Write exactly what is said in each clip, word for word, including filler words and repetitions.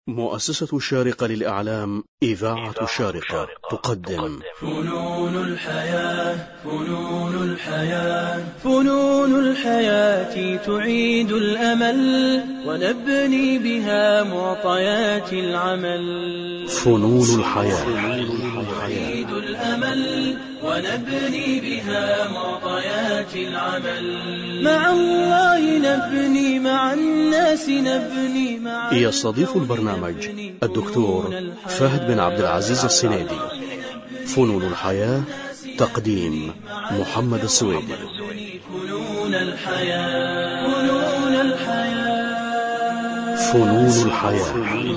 مؤسسة الشارقة للإعلام إذاعة الشارقة تقدم فنون الحياة فنون الحياة فنون الحياة تعيد الأمل ونبني بها معطيات العمل. فنون الحياة تعيد الأمل ونبني بها معطيات العمل. مع الله نبني، مع الناس نبني، مع يستضيف البرنامج الدكتور فهد بن عبد العزيز السنيدي. فنون الحياة تقديم محمد السويدي. فنون الحياة فنون الحياة فنون الحياة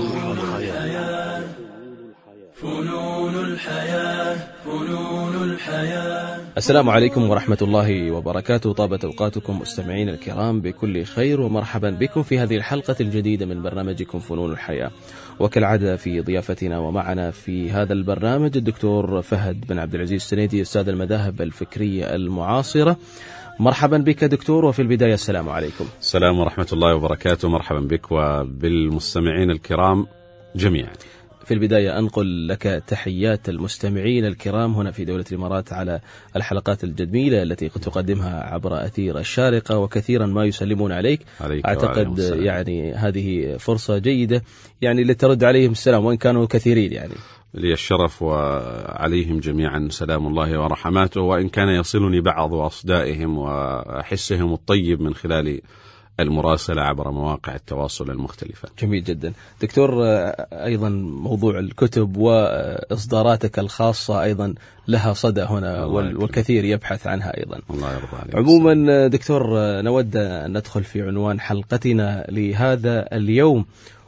فنون الحياة فنون الحياة. السلام عليكم ورحمة الله وبركاته. طابت أوقاتكم مستمعين الكرام بكل خير، ومرحبا بكم في هذه الحلقة الجديدة من برنامجكم فنون الحياة. وكالعادة في ضيافتنا ومعنا في هذا البرنامج الدكتور فهد بن عبد العزيز السنيدي، أستاذ المذاهب الفكرية المعاصرة. مرحبا بك دكتور، وفي البداية السلام عليكم. السلام ورحمة الله وبركاته. مرحبا بك وبالمستمعين الكرام جميعا. في البداية أنقل لك تحيات المستمعين الكرام هنا في دولة الإمارات على الحلقات الجميلة التي تقدمها عبر أثير الشارقة، وكثيرا ما يسلمون عليك. عليك أعتقد يعني هذه فرصة جيدة يعني لترد عليهم السلام وإن كانوا كثيرين. يعني لي الشرف وعليهم جميعا سلام الله ورحماته، وإن كان يصلني بعض أصدائهم وأحسهم الطيب من خلال المراسلة عبر مواقع التواصل المختلفة. جميل جدا دكتور. أيضا موضوع الكتب وإصداراتك الخاصة أيضا لها صدى هنا، والكثير يبحث عنها أيضا. الله يرضى عليك. عموما دكتور، نود أن ندخل في عنوان حلقتنا لهذا اليوم،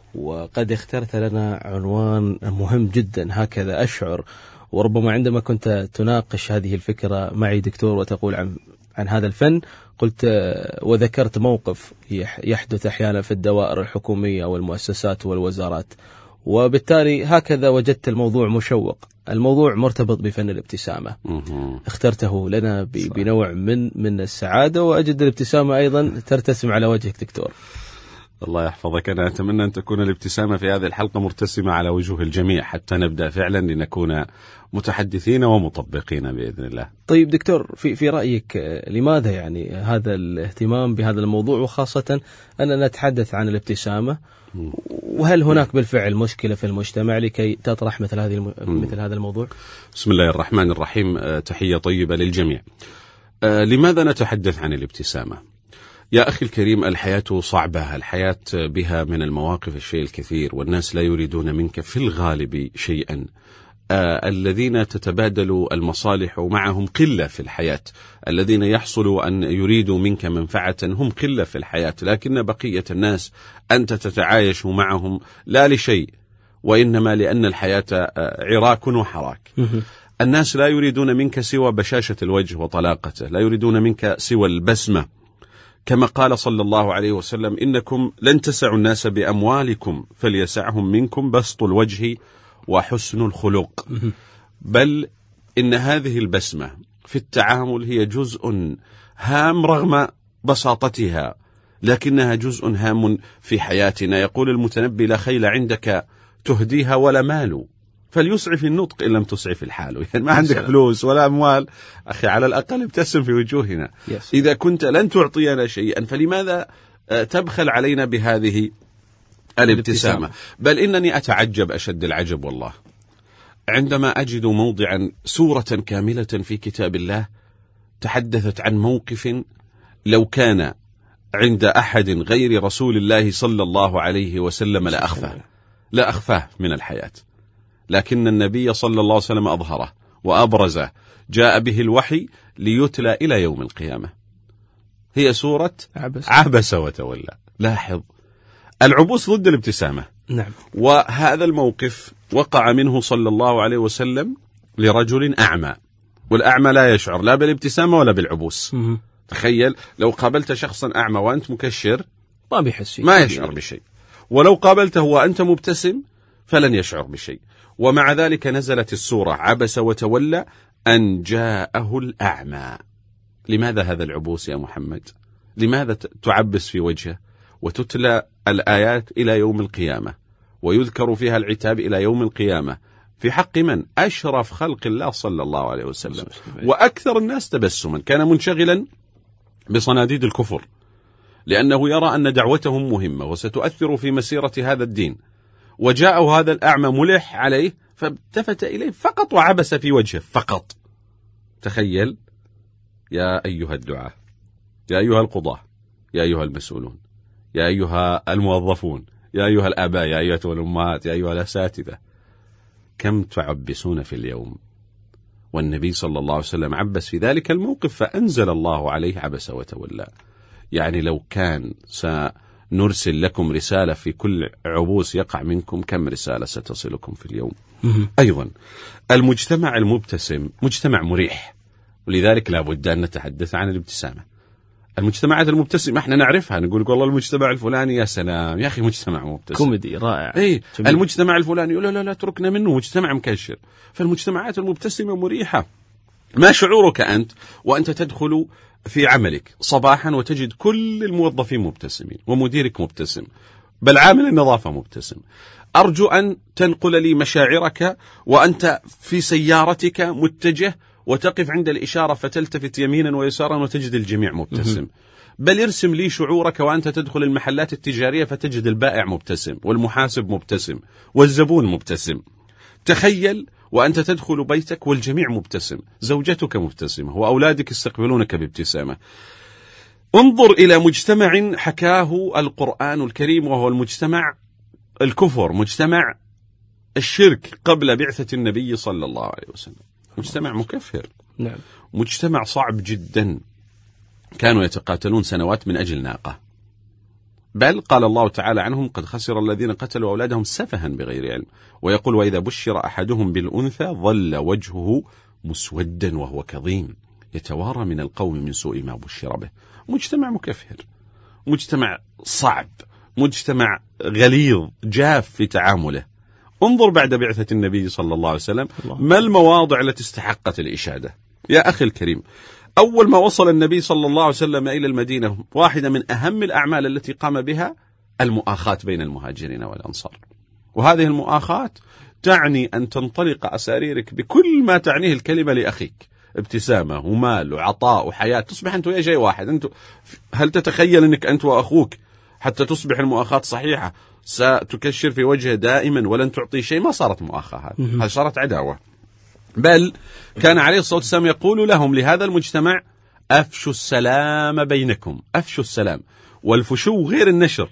وقد اخترت لنا عنوان مهم جدا هكذا أشعر. وربما عندما كنت تناقش هذه الفكرة معي دكتور وتقول عن عن هذا الفن، قلت وذكرت موقف يحدث أحيانا في الدوائر الحكومية والمؤسسات والوزارات، وبالتالي هكذا وجدت الموضوع مشوق. الموضوع مرتبط بفن الابتسامة. اخترته لنا بنوع من من السعادة، وأجد الابتسامة أيضا ترتسم على وجهك دكتور. الله يحفظك. أنا أتمنى أن تكون الابتسامة في هذه الحلقة مرتسمة على وجوه الجميع حتى نبدأ فعلا لنكون متحدثين ومطبقين بإذن الله. طيب دكتور، في في رأيك لماذا يعني هذا الاهتمام بهذا الموضوع، وخاصة أننا نتحدث عن الابتسامة، وهل هناك بالفعل مشكلة في المجتمع لكي تطرح مثل هذه الم... مثل هذا الموضوع؟ بسم الله الرحمن الرحيم. تحية طيبة للجميع. لماذا نتحدث عن الابتسامة؟ يا أخي الكريم، الحياة صعبة، الحياة بها من المواقف الشيء الكثير، والناس لا يريدون منك في الغالب شيئا. آه الذين تتبادل المصالح معهم قلة في الحياة، الذين يحصل أن يريدوا منك منفعة هم قلة في الحياة، لكن بقية الناس أنت تتعايش معهم لا لشيء، وإنما لأن الحياة عراك وحراك. الناس لا يريدون منك سوى بشاشة الوجه وطلاقته، لا يريدون منك سوى البسمة، كما قال صلى الله عليه وسلم: إنكم لن تسعوا الناس بأموالكم فليسعهم منكم بسط الوجه وحسن الخلق. بل إن هذه البسمة في التعامل هي جزء هام رغم بساطتها، لكنها جزء هام في حياتنا. يقول المتنبي: لا خيل عندك تهديها ولا مال، فليسعف النطق إن لم تسعف الحال. يعني ما عندك فلوس ولا أموال، أخي على الأقل ابتسم في وجوهنا. yes. إذا كنت لن تعطينا شيئا فلماذا تبخل علينا بهذه الابتسامة؟ بل إنني أتعجب أشد العجب والله عندما أجد موضعا سورة كاملة في كتاب الله تحدثت عن موقف لو كان عند أحد غير رسول الله صلى الله عليه وسلم لأخفاه لا أخفاه من الحياة، لكن النبي صلى الله عليه وسلم أظهره وأبرزه، جاء به الوحي ليتلى إلى يوم القيامة. هي سورة عبس, عبس وتولى. لاحظ، العبوس ضد الابتسامة. نعم. وهذا الموقف وقع منه صلى الله عليه وسلم لرجل أعمى، والأعمى لا يشعر لا بالابتسامة ولا بالعبوس. م- تخيل لو قابلت شخصا أعمى وأنت مكشر ما بيحس، ما يشعر بشيء، ولو قابلته وأنت مبتسم فلن يشعر بشيء. ومع ذلك نزلت السورة عبس وتولى أن جاءه الأعمى. لماذا هذا العبوس يا محمد؟ لماذا تعبس في وجهه وتتلى الآيات إلى يوم القيامة ويذكر فيها العتاب إلى يوم القيامة في حق من؟ أشرف خلق الله صلى الله عليه وسلم، وأكثر الناس تبسما. كان منشغلا بصناديد الكفر لأنه يرى أن دعوتهم مهمة وستؤثر في مسيرة هذا الدين، وجاءه هذا الأعمى ملح عليه فالتفت إليه فقط وعبس في وجهه فقط. تخيل يا أيها الدعاة، يا أيها القضاة، يا أيها المسؤولون، يا أيها الموظفون، يا أيها الآباء، يا أيها الأمهات، يا أيها الأساتذة، كم تعبسون في اليوم؟ والنبي صلى الله عليه وسلم عبس في ذلك الموقف فأنزل الله عليه عبس وتولى. يعني لو كان سنرسل لكم رسالة في كل عبوس يقع منكم، كم رسالة ستصلكم في اليوم؟ أيضا المجتمع المبتسم مجتمع مريح، ولذلك لا بد أن نتحدث عن الابتسامة. المجتمعات المبتسمة احنا نعرفها، نقول والله المجتمع الفلاني يا سلام يا أخي مجتمع مبتسم كوميدي رائع. اي المجتمع الفلاني لا لا لا تركنا منه مجتمع مكشر. فالمجتمعات المبتسمة مريحة. ما شعورك أنت وأنت تدخل في عملك صباحا وتجد كل الموظفين مبتسمين ومديرك مبتسم، بل عامل النظافة مبتسم؟ أرجو أن تنقل لي مشاعرك وأنت في سيارتك متجه وتقف عند الإشارة فتلتفت يمينا ويسارا وتجد الجميع مبتسم. بل ارسم لي شعورك وأنت تدخل المحلات التجارية فتجد البائع مبتسم والمحاسب مبتسم والزبون مبتسم. تخيل وأنت تدخل بيتك والجميع مبتسم، زوجتك مبتسمة وأولادك يستقبلونك بابتسامة. انظر إلى مجتمع حكاه القرآن الكريم وهو المجتمع الكفر، مجتمع الشرك قبل بعثة النبي صلى الله عليه وسلم، مجتمع مكفر. نعم. مجتمع صعب جدا، كانوا يتقاتلون سنوات من أجل ناقة، بل قال الله تعالى عنهم قد خسر الذين قتلوا أولادهم سفها بغير علم، ويقول وإذا بشر أحدهم بالأنثى ظل وجهه مسودا وهو كظيم يتوارى من القوم من سوء ما بشر به. مجتمع مكفر، مجتمع صعب، مجتمع غليظ جاف في تعامله. انظر بعد بعثة النبي صلى الله عليه وسلم ما المواضع التي استحقت الإشادة. يا أخي الكريم، أول ما وصل النبي صلى الله عليه وسلم إلى المدينة واحدة من أهم الأعمال التي قام بها المؤاخاة بين المهاجرين والأنصار، وهذه المؤاخاة تعني أن تنطلق أساريرك بكل ما تعنيه الكلمة لأخيك، ابتسامة ومال وعطاء وحياة، تصبح أنت ويا جاي واحد. أنت هل تتخيل أنك أنت وأخوك حتى تصبح المؤاخاة صحيحة ستكشر في وجهه دائما ولن تعطي شيء؟ ما صارت مؤاخاة، هذه صارت عداوة. بل كان عليه الصلاة والسلام يقول لهم لهذا المجتمع أفشوا السلام بينكم، أفشوا السلام. والفشو غير النشر،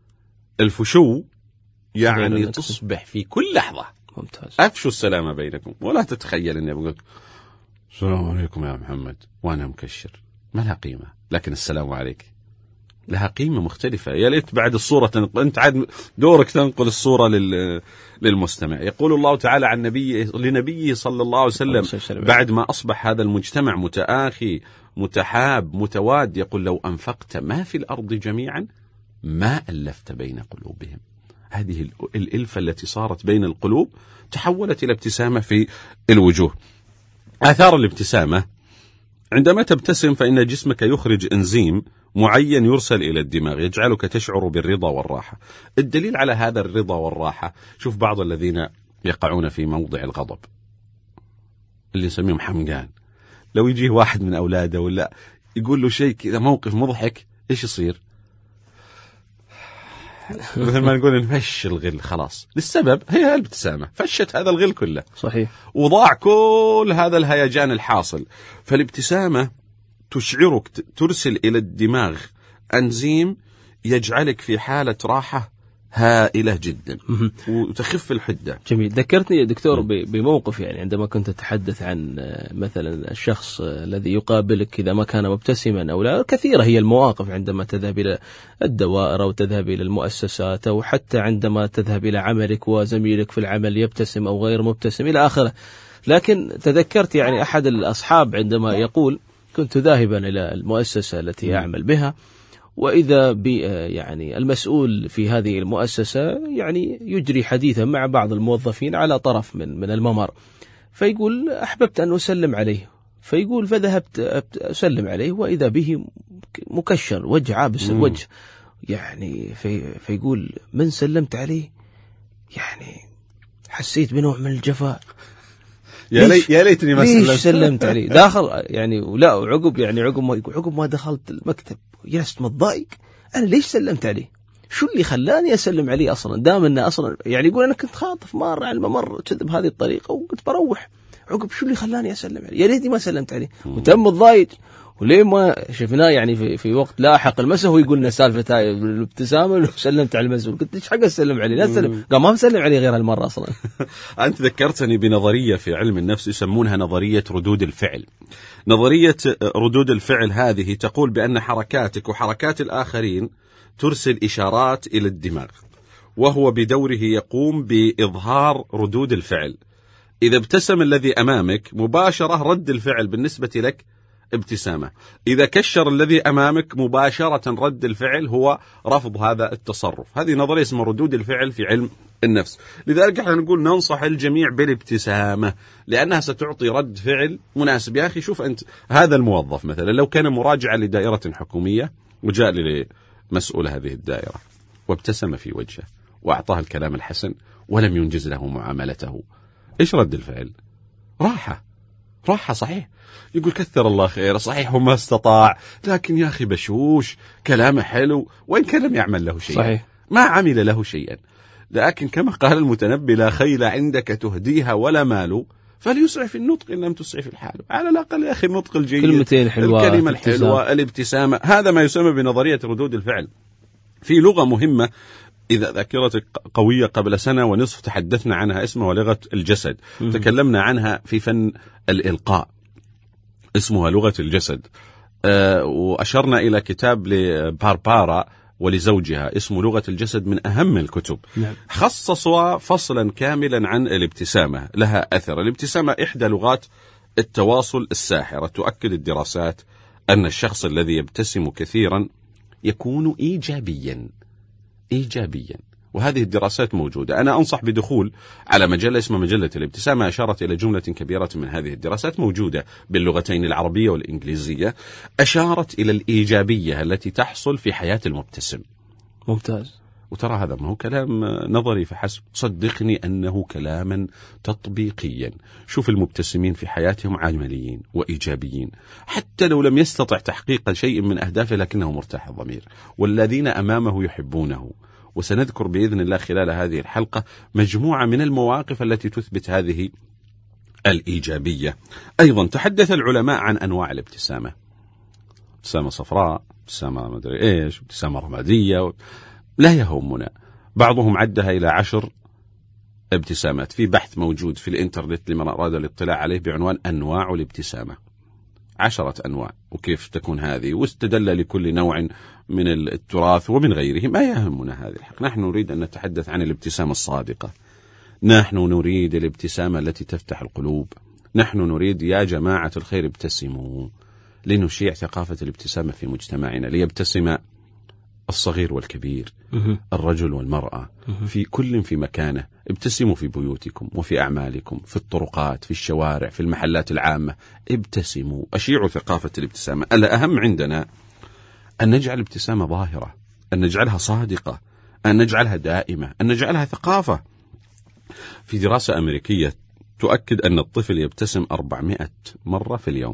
الفشو يعني تصبح في كل لحظة. ممتاز. أفشوا السلام بينكم، ولا تتخيل أني أقول السلام عليكم يا محمد وأنا مكشر، ما لها قيمة. لكن السلام عليك لها قيمة مختلفة. يا ليت بعد الصورة تنقل، أنت عاد دورك تنقل الصورة لل... للمستمع. يقول الله تعالى عن نبي لنبيه صلى الله عليه وسلم بعد ما أصبح هذا المجتمع متآخي متحاب متواد، يقول لو أنفقت ما في الأرض جميعا ما ألفت بين قلوبهم. هذه الإلفة التي صارت بين القلوب تحولت إلى ابتسامة في الوجوه. آثار الابتسامة: عندما تبتسم فإن جسمك يخرج إنزيم معين يرسل إلى الدماغ يجعلك تشعر بالرضا والراحة. الدليل على هذا الرضا والراحة، شوف بعض الذين يقعون في موضع الغضب اللي نسميهم حمقان، لو يجيه واحد من أولاده ولا يقول له شيء كذا موقف مضحك، إيش يصير؟ مثل ما نقول نفش الغل، خلاص للسبب هي الابتسامة فشت هذا الغل كله. صحيح. وضاع كل هذا الهيجان الحاصل. فالابتسامة تشعرك، ترسل إلى الدماغ أنزيم يجعلك في حالة راحة هائلة جدا وتخف الحدة. جميل. ذكرتني يا دكتور بموقف، يعني عندما كنت تتحدث عن مثلا الشخص الذي يقابلك إذا ما كان مبتسما أو لا. كثيرة هي المواقف عندما تذهب إلى الدوائر أو تذهب إلى المؤسسات أو حتى عندما تذهب إلى عملك وزميلك في العمل يبتسم أو غير مبتسم إلى آخره. لكن تذكرت يعني أحد الأصحاب عندما يقول كنت ذاهبا إلى المؤسسة التي أعمل بها، وإذا ب يعني المسؤول في هذه المؤسسة يعني يجري حديثا مع بعض الموظفين على طرف من من الممر، فيقول أحببت أن أسلم عليه، فيقول فذهبت أسلم عليه وإذا به مكشر وجه عابس الوجه، يعني في فيقول من سلمت عليه؟ يعني حسيت بنوع من الجفاء. يا ليت يا ليتني ما سلمت سلمت عليه داخل يعني. ولا وعقب يعني عقب ما يقول عقب ما دخلت المكتب جلست متضايق، أنا ليش سلمت عليه؟ شو اللي خلاني أسلم عليه أصلا؟ دام إنه أصلا يعني يقول أنا كنت خاطف مرة على الممر كذا بهذه الطريقة وكنت بروح، عقب شو اللي خلاني أسلم عليه؟ يا ريتني ما سلمت عليه. وتم متضايق، وليه ما شفناه يعني في في وقت لاحق المسه ويقول لنا سالفة هاي الابتسامة اللي سلمت على المسؤول. قلت ايش حق اسلم عليه؟ لا سلم، قام ما مسلم عليه غير هالمرة أصلا. أنت ذكرتني بنظرية في علم النفس يسمونها نظرية ردود الفعل. نظرية ردود الفعل هذه تقول بأن حركاتك وحركات الآخرين ترسل إشارات إلى الدماغ، وهو بدوره يقوم بإظهار ردود الفعل. إذا ابتسم الذي أمامك مباشرة رد الفعل بالنسبة لك ابتسامة، إذا كشر الذي أمامك مباشرة رد الفعل هو رفض هذا التصرف. هذه نظرية اسمها ردود الفعل في علم النفس. لذلك احنا نقول ننصح الجميع بالابتسامة لأنها ستعطي رد فعل مناسب. يا أخي شوف أنت، هذا الموظف مثلا لو كان مراجعا لدائرة حكومية وجاء لمسؤول هذه الدائرة وابتسم في وجهه وأعطاه الكلام الحسن ولم ينجز له معاملته، إيش رد الفعل؟ راحة راحة صحيح، يقول كثر الله خير، صحيح هو ما استطاع، لكن يا أخي بشوش كلامه حلو وإن كان لم يعمل له شيئا، صحيح. ما عمل له شيئا. لكن كما قال المتنبي لا خيل عندك تهديها ولا مال فليسرع في النطق إن لم تسرع في الحال. على الأقل يا أخي النطق الجيد، كلمتين حلوة، الكلمة الحلوة، الابتسامة، هذا ما يسمى بنظرية ردود الفعل. في لغة مهمة إذا ذاكرتك قوية قبل سنة ونصف تحدثنا عنها، اسمها لغة الجسد. م- تكلمنا عنها في فن الإلقاء، اسمها لغة الجسد. أه وأشرنا إلى كتاب لباربارا ولزوجها اسمه لغة الجسد، من أهم الكتب. نعم. خصصوا فصلا كاملا عن الابتسامة، لها أثر. الابتسامة إحدى لغات التواصل الساحرة. تؤكد الدراسات أن الشخص الذي يبتسم كثيرا يكون إيجابيا إيجابيا وهذه الدراسات موجودة. أنا أنصح بدخول على مجلة اسمها مجلة الابتسامة، أشارت إلى جملة كبيرة من هذه الدراسات موجودة باللغتين العربية والإنجليزية، أشارت إلى الإيجابية التي تحصل في حياة المبتسم. ممتاز. وترى هذا ما هو كلام نظري فحسب، صدقني أنه كلاما تطبيقيا. شوف المبتسمين في حياتهم عمليين وإيجابيين، حتى لو لم يستطع تحقيق شيء من أهدافه لكنه مرتاح الضمير، والذين أمامه يحبونه. وسنذكر بإذن الله خلال هذه الحلقة مجموعة من المواقف التي تثبت هذه الإيجابية. أيضا تحدث العلماء عن أنواع الابتسامة، ابتسامة صفراء، ابتسامة مدري إيش، ابتسامة رمادية، لا يهمنا. بعضهم عدها إلى عشر ابتسامات. في بحث موجود في الإنترنت لمن أراد الاطلاع عليه بعنوان أنواع الابتسامة، عشرة أنواع وكيف تكون هذه، واستدل لكل نوع من التراث ومن غيره. ما يهمنا هذه الحق، نحن نريد أن نتحدث عن الابتسامة الصادقة، نحن نريد الابتسامة التي تفتح القلوب، نحن نريد يا جماعة الخير ابتسموا لنشيع ثقافة الابتسامة في مجتمعنا، ليبتسم الصغير والكبير، الرجل والمرأة، في كل في مكانه. ابتسموا في بيوتكم وفي أعمالكم، في الطرقات، في الشوارع، في المحلات العامة، ابتسموا، أشيعوا ثقافة الابتسامة. الأهم عندنا أن نجعل الابتسامة ظاهرة، أن نجعلها صادقة، أن نجعلها دائمة، أن نجعلها ثقافة. في دراسة أمريكية تؤكد أن الطفل يبتسم أربعمائة مرة في اليوم،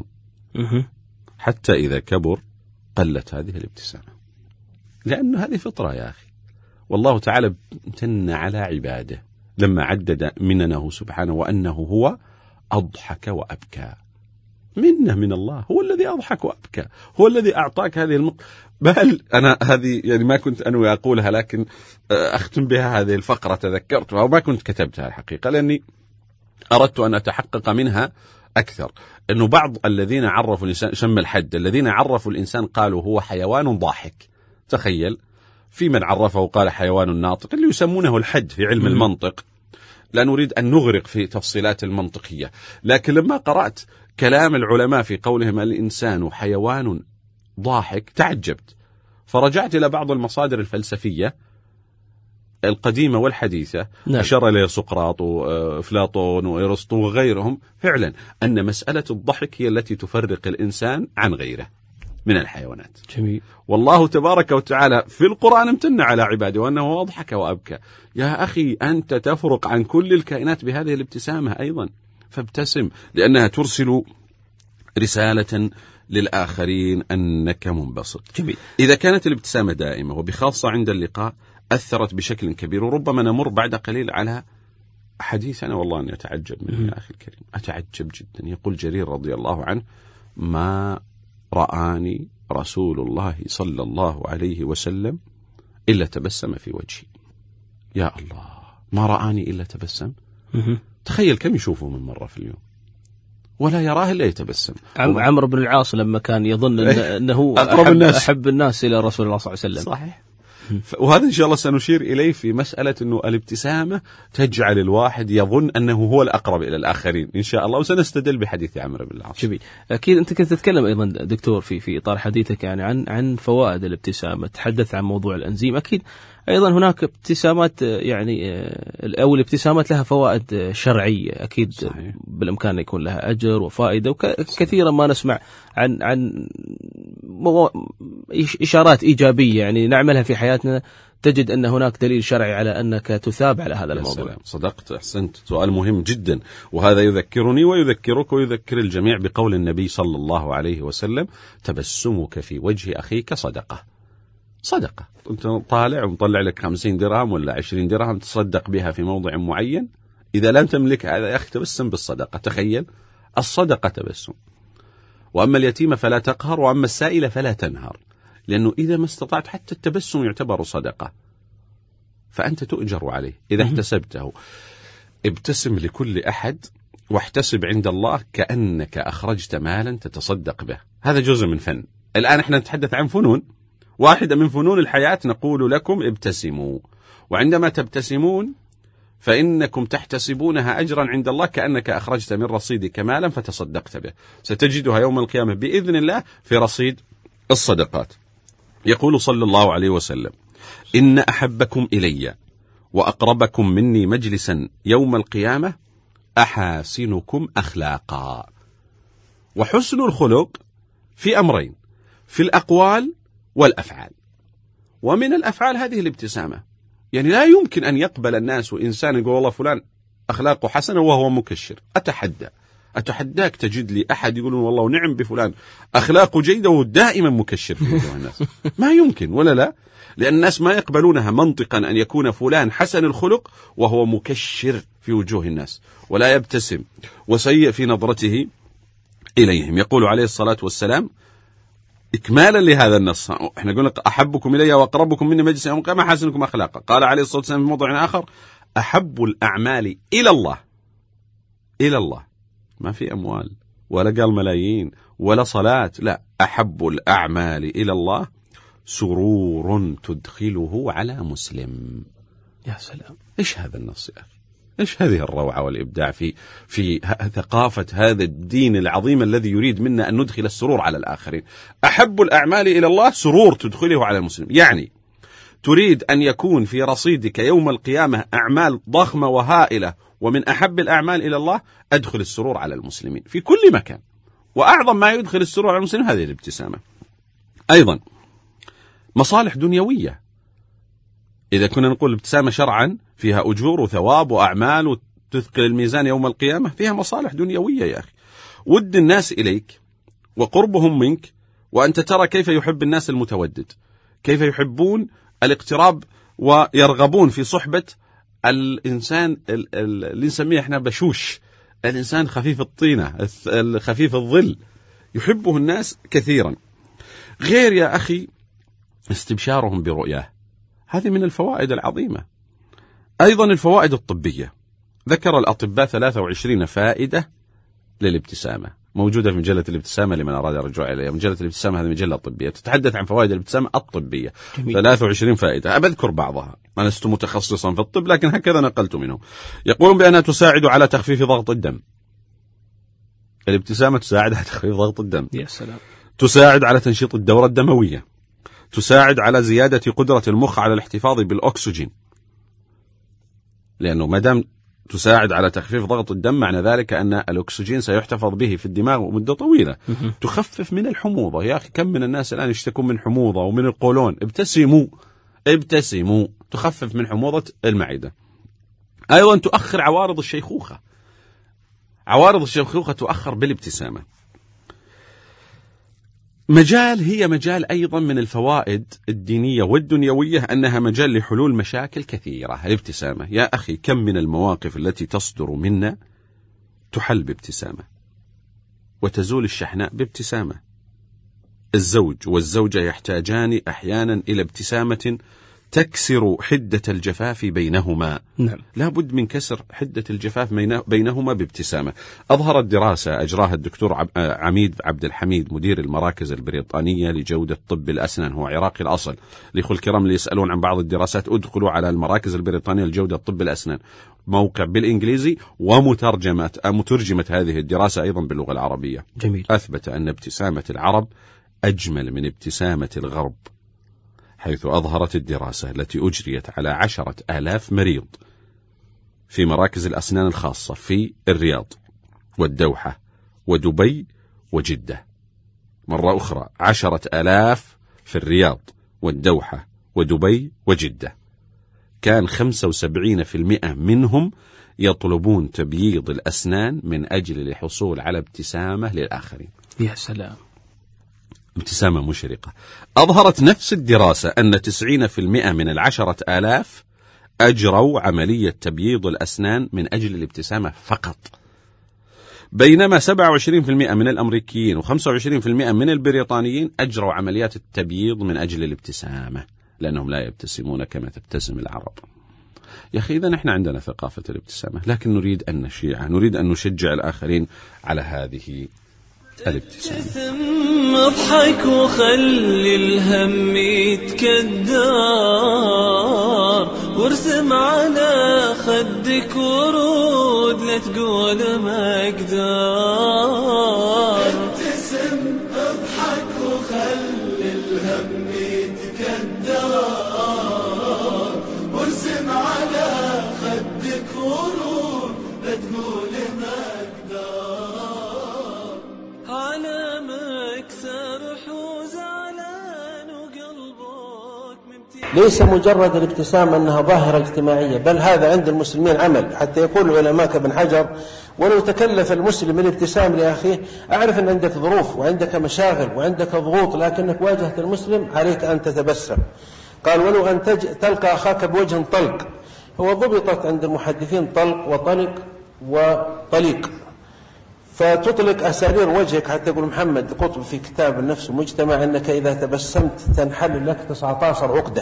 حتى إذا كبر قلت هذه الابتسامة، لأن هذه فطرة يا أخي. والله تعالى امتن على عباده لما عدد مننه سبحانه وأنه هو أضحك وأبكى. منه من الله، هو الذي أضحك وأبكى، هو الذي أعطاك هذه المق... بل أنا هذه يعني ما كنت أنوي أقولها، لكن أختم بها هذه الفقرة تذكرتها وما كنت كتبتها الحقيقة، لأني أردت أن أتحقق منها أكثر. أنه بعض الذين عرفوا الإنسان، شم الحد، الذين عرفوا الإنسان قالوا هو حيوان ضاحك. تخيل، في من عرفه قال حيوان ناطق، اللي يسمونه الحد في علم المنطق. لا نريد أن نغرق في تفصيلات المنطقية، لكن لما قرأت كلام العلماء في قولهم الإنسان حيوان ضاحك تعجبت، فرجعت إلى بعض المصادر الفلسفية القديمة والحديثة. نعم. أشار إليه سقراط وأفلاطون وإرسطو وغيرهم، فعلا أن مسألة الضحك هي التي تفرق الإنسان عن غيره. من الحيوانات. جميل. والله تبارك وتعالى في القرآن امتن على عباده وأنه أضحك وأبكى. يا أخي أنت تفرق عن كل الكائنات بهذه الابتسامة أيضا، فابتسم لأنها ترسل رسالة للآخرين أنك منبسط. جميل. إذا كانت الابتسامة دائمة وبخاصة عند اللقاء أثرت بشكل كبير، وربما نمر بعد قليل على حديث أنا والله أني أتعجب منه يا أخي الكريم، أتعجب جدا. يقول جرير رضي الله عنه: ما رآني رسول الله صلى الله عليه وسلم إلا تبسم في وجهي. يا الله، ما رآني إلا تبسم. تخيل كم يشوفه من مرة في اليوم ولا يراه إلا يتبسم. عم عمرو بن العاص لما كان يظن أنه أقرب أحب, الناس. أحب الناس إلى رسول الله صلى الله عليه وسلم. صحيح. وهذا إن شاء الله سنشير إليه في مسألة أنه الابتسامة تجعل الواحد يظن أنه هو الأقرب إلى الآخرين إن شاء الله، وسنستدل بحديث عمرو بن العاص. جميل. أكيد أنت كنت تتكلم أيضا دكتور في في إطار حديثك يعني عن عن فوائد الابتسامة، تحدث عن موضوع الأنزيم. أكيد أيضا هناك ابتسامات يعني أو الابتسامات لها فوائد شرعية أكيد. صحيح. بالإمكان يكون لها أجر وفائدة، وكثيرا ما نسمع عن عن إشارات إيجابية يعني نعملها في حياتنا، تجد أن هناك دليل شرعي على أنك تثاب على هذا الموضوع. سلام. صدقت، أحسنت، سؤال مهم جدا، وهذا يذكرني ويذكرك ويذكر الجميع بقول النبي صلى الله عليه وسلم: تبسمك في وجه أخيك صدقة. صدقة. أنت طالع ومطلع لك خمسين درهم ولا عشرين درهم تصدق بها في موضع معين، إذا لم تملك هذا يا أخي تبسم بالصدقة. تخيل، الصدقة تبسم. وأما اليتيم فلا تقهر، وأما السائل فلا تنهر، لأنه إذا ما استطعت حتى التبسم يعتبر صدقة، فأنت تؤجر عليه إذا احتسبته. ابتسم لكل أحد واحتسب عند الله كأنك أخرجت مالا تتصدق به. هذا جزء من فن. الآن احنا نتحدث عن فنون، واحدة من فنون الحياة نقول لكم ابتسموا، وعندما تبتسمون فإنكم تحتسبونها أجرا عند الله كأنك أخرجت من رصيدك مالا فتصدقت به، ستجدها يوم القيامة بإذن الله في رصيد الصدقات. يقول صلى الله عليه وسلم: إن أحبكم إلي وأقربكم مني مجلسا يوم القيامة أحاسنكم أخلاقا. وحسن الخلق في أمرين، في الأقوال والأفعال. ومن الأفعال هذه الابتسامة. يعني لا يمكن أن يقبل الناس إنسان يقول والله فلان أخلاقه حسنة وهو مكشر. أتحدى أتحداك تجد لي أحد يقولون والله نعم بفلان أخلاقه جيدة ودائما مكشر في وجوه الناس. ما يمكن، ولا لا؟ لأن الناس ما يقبلونها منطقا أن يكون فلان حسن الخلق وهو مكشر في وجوه الناس ولا يبتسم وسيء في نظرته إليهم. يقول عليه الصلاة والسلام إكمالا لهذا النص، احنا قلنا أحبكم إلي وأقربكم مني مجلسا يوم القيامة حسنكم أخلاقا. قال عليه الصلاة والسلام في موضع آخر: أحب الأعمال إلى الله، إلى الله، ما في أموال ولا قال ملايين ولا صلاة، لا، أحب الأعمال إلى الله سرور تدخله على مسلم. يا سلام، إيش هذا النص يا أخي؟ إيش هذه الروعة والإبداع في في ثقافة هذا الدين العظيم الذي يريد منا أن ندخل السرور على الآخرين. أحب الأعمال إلى الله سرور تدخله على المسلم. يعني تريد أن يكون في رصيدك يوم القيامة أعمال ضخمة وهائلة، ومن أحب الأعمال إلى الله أدخل السرور على المسلمين في كل مكان. وأعظم ما يدخل السرور على المسلمين هذه الابتسامة. أيضا مصالح دنيوية، إذا كنا نقول الابتسامة شرعا فيها أجور وثواب وأعمال وتثقل الميزان يوم القيامة، فيها مصالح دنيوية يا أخي. ود الناس إليك وقربهم منك، وأنت ترى كيف يحب الناس المتودد، كيف يحبون الاقتراب ويرغبون في صحبة الإنسان اللي نسميه احنا بشوش، الإنسان خفيف الطينة خفيف الظل، يحبه الناس كثيرا. غير يا أخي استبشارهم برؤياه، هذه من الفوائد العظيمة. أيضا الفوائد الطبية، ذكر الأطباء ثلاثة وعشرين فائدة للابتسامة، موجودة في مجلة الابتسامة لمن أراد الرجوع إليها. مجلة الابتسامة هذه مجلة طبية تتحدث عن فوائد الابتسامة الطبية. جميل. ثلاثة وعشرين فائدة، أذكر بعضها، أنا لست متخصصا في الطب لكن هكذا نقلت منه. يقولون بأنها تساعد على تخفيف ضغط الدم. الابتسامة تساعد على تخفيف ضغط الدم. يا سلام. تساعد على تنشيط الدورة الدموية. تساعد على زيادة قدرة المخ على الاحتفاظ بالأكسجين، لأنه ما دام تساعد على تخفيف ضغط الدم، معنى ذلك أن الأكسجين سيحتفظ به في الدماغ مدة طويلة. تخفف من الحموضة. يا أخي كم من الناس الآن يشتكون من حموضة ومن القولون. ابتسموا ابتسموا تخفف من حموضة المعدة. أيضا تؤخر عوارض الشيخوخة. عوارض الشيخوخة تؤخر بالابتسامة. مجال هي مجال أيضا من الفوائد الدينية والدنيوية أنها مجال لحلول مشاكل كثيرة. الابتسامة يا أخي كم من المواقف التي تصدر منا تحل بابتسامة، وتزول الشحناء بابتسامة. الزوج والزوجة يحتاجان أحيانا إلى ابتسامة تكسر حدة الجفاف بينهما. نعم. لا بد من كسر حدة الجفاف بينهما بابتسامة. أظهرت دراسة أجراها الدكتور عميد عبد الحميد مدير المراكز البريطانية لجودة طب الأسنان، هو عراقي الأصل. لإخوة الكرام اللي يسألون عن بعض الدراسات ادخلوا على المراكز البريطانية لجودة طب الأسنان، موقع بالإنجليزي ومترجمة مترجمة هذه الدراسة أيضا باللغة العربية. جميل. أثبت أن ابتسامة العرب أجمل من ابتسامة الغرب، حيث أظهرت الدراسة التي أجريت على عشرة آلاف مريض في مراكز الأسنان الخاصة في الرياض والدوحة ودبي وجدة. مرة أخرى عشرة آلاف في الرياض والدوحة ودبي وجدة. كان خمسة وسبعين بالمئة منهم يطلبون تبييض الأسنان من أجل الحصول على ابتسامة للآخرين. يا سلام. ابتسامة مشرقة. أظهرت نفس الدراسة أن تسعين بالمئة من العشرة آلاف أجروا عملية تبييض الأسنان من أجل الابتسامة فقط، بينما سبعة وعشرين بالمئة من الأمريكيين وخمسة وعشرين بالمئة من البريطانيين أجروا عمليات التبييض من أجل الابتسامة، لأنهم لا يبتسمون كما تبتسم العرب. يا أخي إذا نحن عندنا ثقافة الابتسامة، لكن نريد أن نشيعها، نريد أن نشجع الآخرين على هذه الابتسامة. اضحك وخلي الهم يتكدر، وارسم على خدك ورود لا تقول ما اقدر. ابتسم اضحك وخلي الهم يتكدر، وارسم على خدك ورود لا تقول ما اقدر. على مكسر حزن وقلبك ممتلئ. ليس مجرد الابتسام أنها ظاهرة اجتماعية، بل هذا عند المسلمين عمل. حتى يقول العلماء كابن حجر: ولو تكلف المسلم الابتسام لأخيه، أعرف أن عندك ظروف وعندك مشاغل وعندك ضغوط، لكنك واجهت المسلم، عليك أن تتبسم. قال: ولو أن تلقى أخاك بوجه طلق. هو ضبطت عند المحدثين طلق وطلق وطليق، فتطلق أسارير وجهك. حتى يقول محمد قطب في كتاب النفس المجتمع: أنك إذا تبسمت تنحل لك تسعة عشر عقدة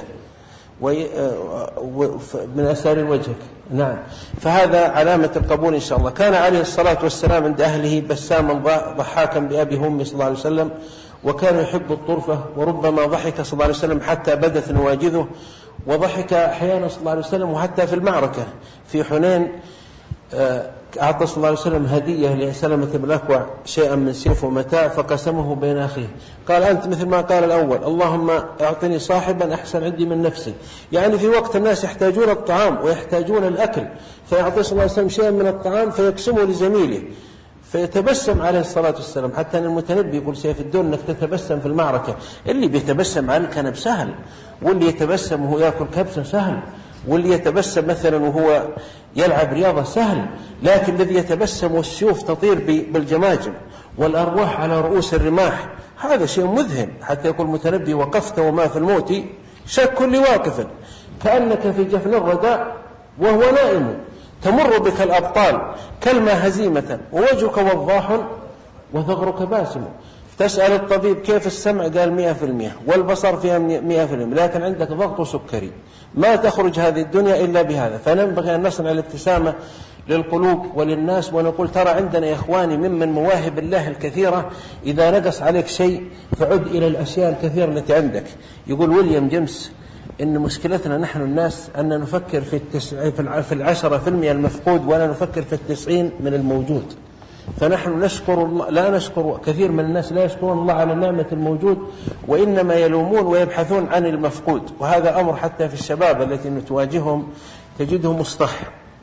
من أسارير وجهك. نعم، فهذا علامة القبول إن شاء الله. كان عليه الصلاة والسلام عند أهله بساما ضحاكا بأبي وأمي صلى الله عليه وسلم، وكان يحب الطرفة، وربما ضحك صلى الله عليه وسلم حتى بدت نواجذه، وضحك أحيانا صلى الله عليه وسلم وحتى في المعركة في حنين أعطى صلى الله عليه وسلم هدية لسلمة بن الأكوع شيئا من سيف ومتاع، فقسمه بين أخيه. قال: أنت مثل ما قال الأول: اللهم أعطني صاحبا أحسن عندي من نفسي. يعني في وقت الناس يحتاجون الطعام ويحتاجون الأكل، فيعطي صلى الله عليه وسلم شيئا من الطعام فيقسمه لزميله، فيتبسم عليه الصلاة والسلام. حتى أن المتنبي يقول: سيف الدون أنك تتبسم في المعركة. اللي بيتبسم على الكنب سهل، واللي يتبسم وهو يأكل كبسة سهل، واللي يتبسم مثلا وهو يلعب رياضة سهل، لكن الذي يتبسم والسيوف تطير بالجماجم والأرواح على رؤوس الرماح، هذا شيء مذهل. حتى يقول المتنبي: وقفت وما في الموت شك لواقف، كأنك في جفن الرداء وهو نائم، تمر بك الأبطال كلمة هزيمة، ووجهك وضاح وثغرك باسم. تسأل الطبيب كيف السمع؟ قال مئة في المئة، والبصر فيها مئة في المئة، لكن عندك ضغط وسكري، ما تخرج هذه الدنيا إلا بهذا. فنبغي أن نصنع الابتسامة للقلوب وللناس، ونقول: ترى عندنا يا إخواني ممن مواهب الله الكثيرة، إذا نقص عليك شيء فعد إلى الأشياء الكثيرة التي عندك. يقول ويليام جيمس: إن مشكلتنا نحن الناس أن نفكر في التسع في العشرة في المئة المفقود، ولا نفكر في التسعين من الموجود. فنحن نشكر الله، لا نشكر، كثير من الناس لا يشكرون الله على نعمة الموجود، وإنما يلومون ويبحثون عن المفقود. وهذا أمر حتى في الشباب التي نتواجههم تجده مصطح،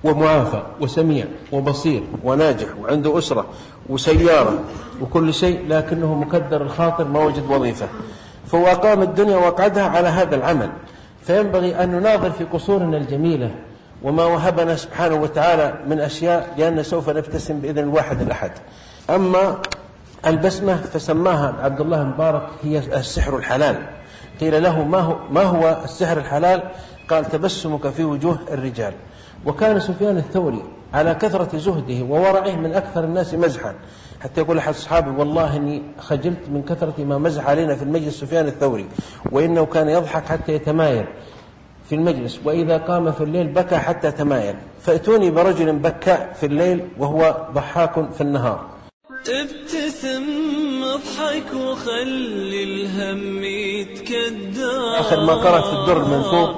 ومعافى وسميع وبصير وناجح وعنده أسرة وسيارة وكل شيء، لكنه مكدر الخاطر ما وجد وظيفة، فهو أقام الدنيا وقعدها على هذا العمل. فينبغي أن نناظر في قصورنا الجميلة وما وهبنا سبحانه وتعالى من أشياء، لأن سوف نبتسم بإذن الواحد الأحد. أما البسمة فسماها عبد الله المبارك هي السحر الحلال. قيل له ما هو, ما هو السحر الحلال؟ قال تبسمك في وجوه الرجال. وكان سفيان الثوري على كثرة زهده وورعه من أكثر الناس مزحا، حتى يقول أحد أصحابي والله إني خجلت من كثرة ما مزح علينا في المجلس سفيان الثوري، وإنه كان يضحك حتى يتمايل في المجلس، وإذا قام في الليل بكى حتى تمايل. فأتوني برجل بكاء في الليل وهو ضحاك في النهار. ابتسم اضحك وخلي الهم يتكدر. آخر ما قرأت في الدر المنثور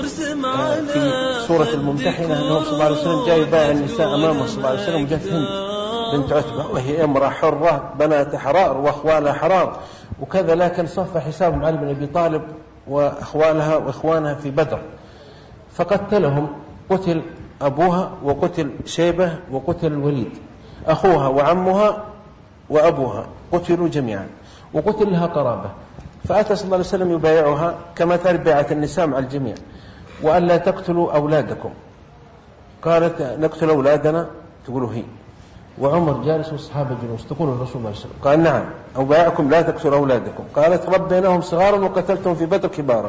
في سورة الممتحنة أنه صلى الله عليه وسلم جاء يبايع النساء أمامه صلى الله عليه وسلم، وجاءت هند بنت عتبة وهي امرأة حرة بنات حرار وأخوالها حرار وكذا، لكن صف حسابهم علي بن أبي طالب وأخوالها وإخوانها في بدر، فقتلهم. قتل أبوها وقتل شيبة وقتل الوليد، أخوها وعمها وأبوها قتلوا جميعا، وقتل لها قرابة. فأتى صلى الله عليه وسلم يبايعها كما تعرف بيعة النساء مع الجميع، وأن لا تقتلوا أولادكم. قالت نقتل أولادنا، تقولوا هي، وعمر جالس والصحابة جلوس، تقول الرسول صلى الله عليه وسلم قال نعم أو بايعكم لا تقتلوا أولادكم. قالت ربيناهم صغارا وقتلتهم في بدر كبارا.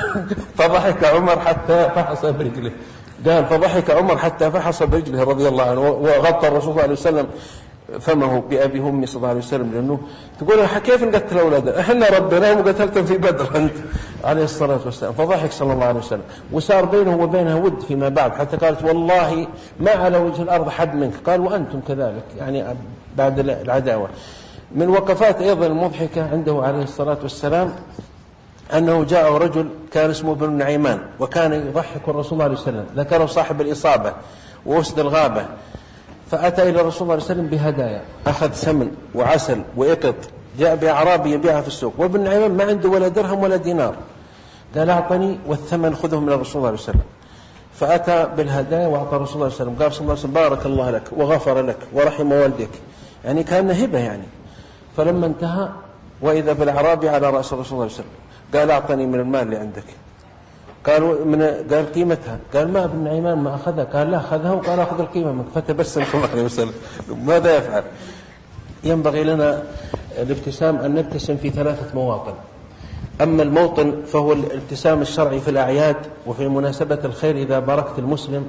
فضحك عمر حتى فحص برجله، قال فضحك عمر حتى فحص برجله رضي الله عنه، وغطى الرسول صلى الله عليه وسلم فمه بأبي همي صلى الله عليه وسلم، لأنه تقول كيف نقتل أولادنا احنا ربيناهم وقتلتهم في بدر أنت عليه الصلاة والسلام. فضحك صلى الله عليه وسلم، وصار بينه وبينها ود فيما بعد، حتى قالت والله ما على وجه الأرض حد منك، قال وأنتم كذلك، يعني بعد العداوة. من وقفات أيضا المضحكة عنده عليه الصلاة والسلام أنه جاء رجل كان اسمه ابن نعيمان، وكان يضحك الرسول صلى الله عليه وسلم، ذكره صاحب الإصابة وأسد الغابة. فأتى إلى الرسول صلى الله عليه وسلم بهدايا، أخذ سمن وعسل وإقط، جاء بأعرابي يبيعها في السوق، وابن نعيمان ما عنده ولا درهم ولا دينار، قال أعطني والثمن خذه من الرسول صلى الله عليه وسلم. فأتى بالهدايا وأعطى الرسول صلى الله عليه وسلم، قال صلى الله عليه وسلم بارك الله لك وغفر لك ورحم والدك، يعني كان هبة يعني. فلما انتهى وإذا بالأعرابي على رأس الرسول صلى الله عليه وسلم، قال أعطني من المال اللي عندك. قالوا من قال قيمتها، قال ما ابن نعيمان ما أخذها، قال لا أخذها، وقال أخذ القيمة منك. فتبسم صلى الله عليه وسلم. ماذا يفعل؟ ينبغي لنا الابتسام أن نبتسم في ثلاثة مواطن. أما الموطن فهو الابتسام الشرعي في الأعياد وفي مناسبة الخير، إذا باركت المسلم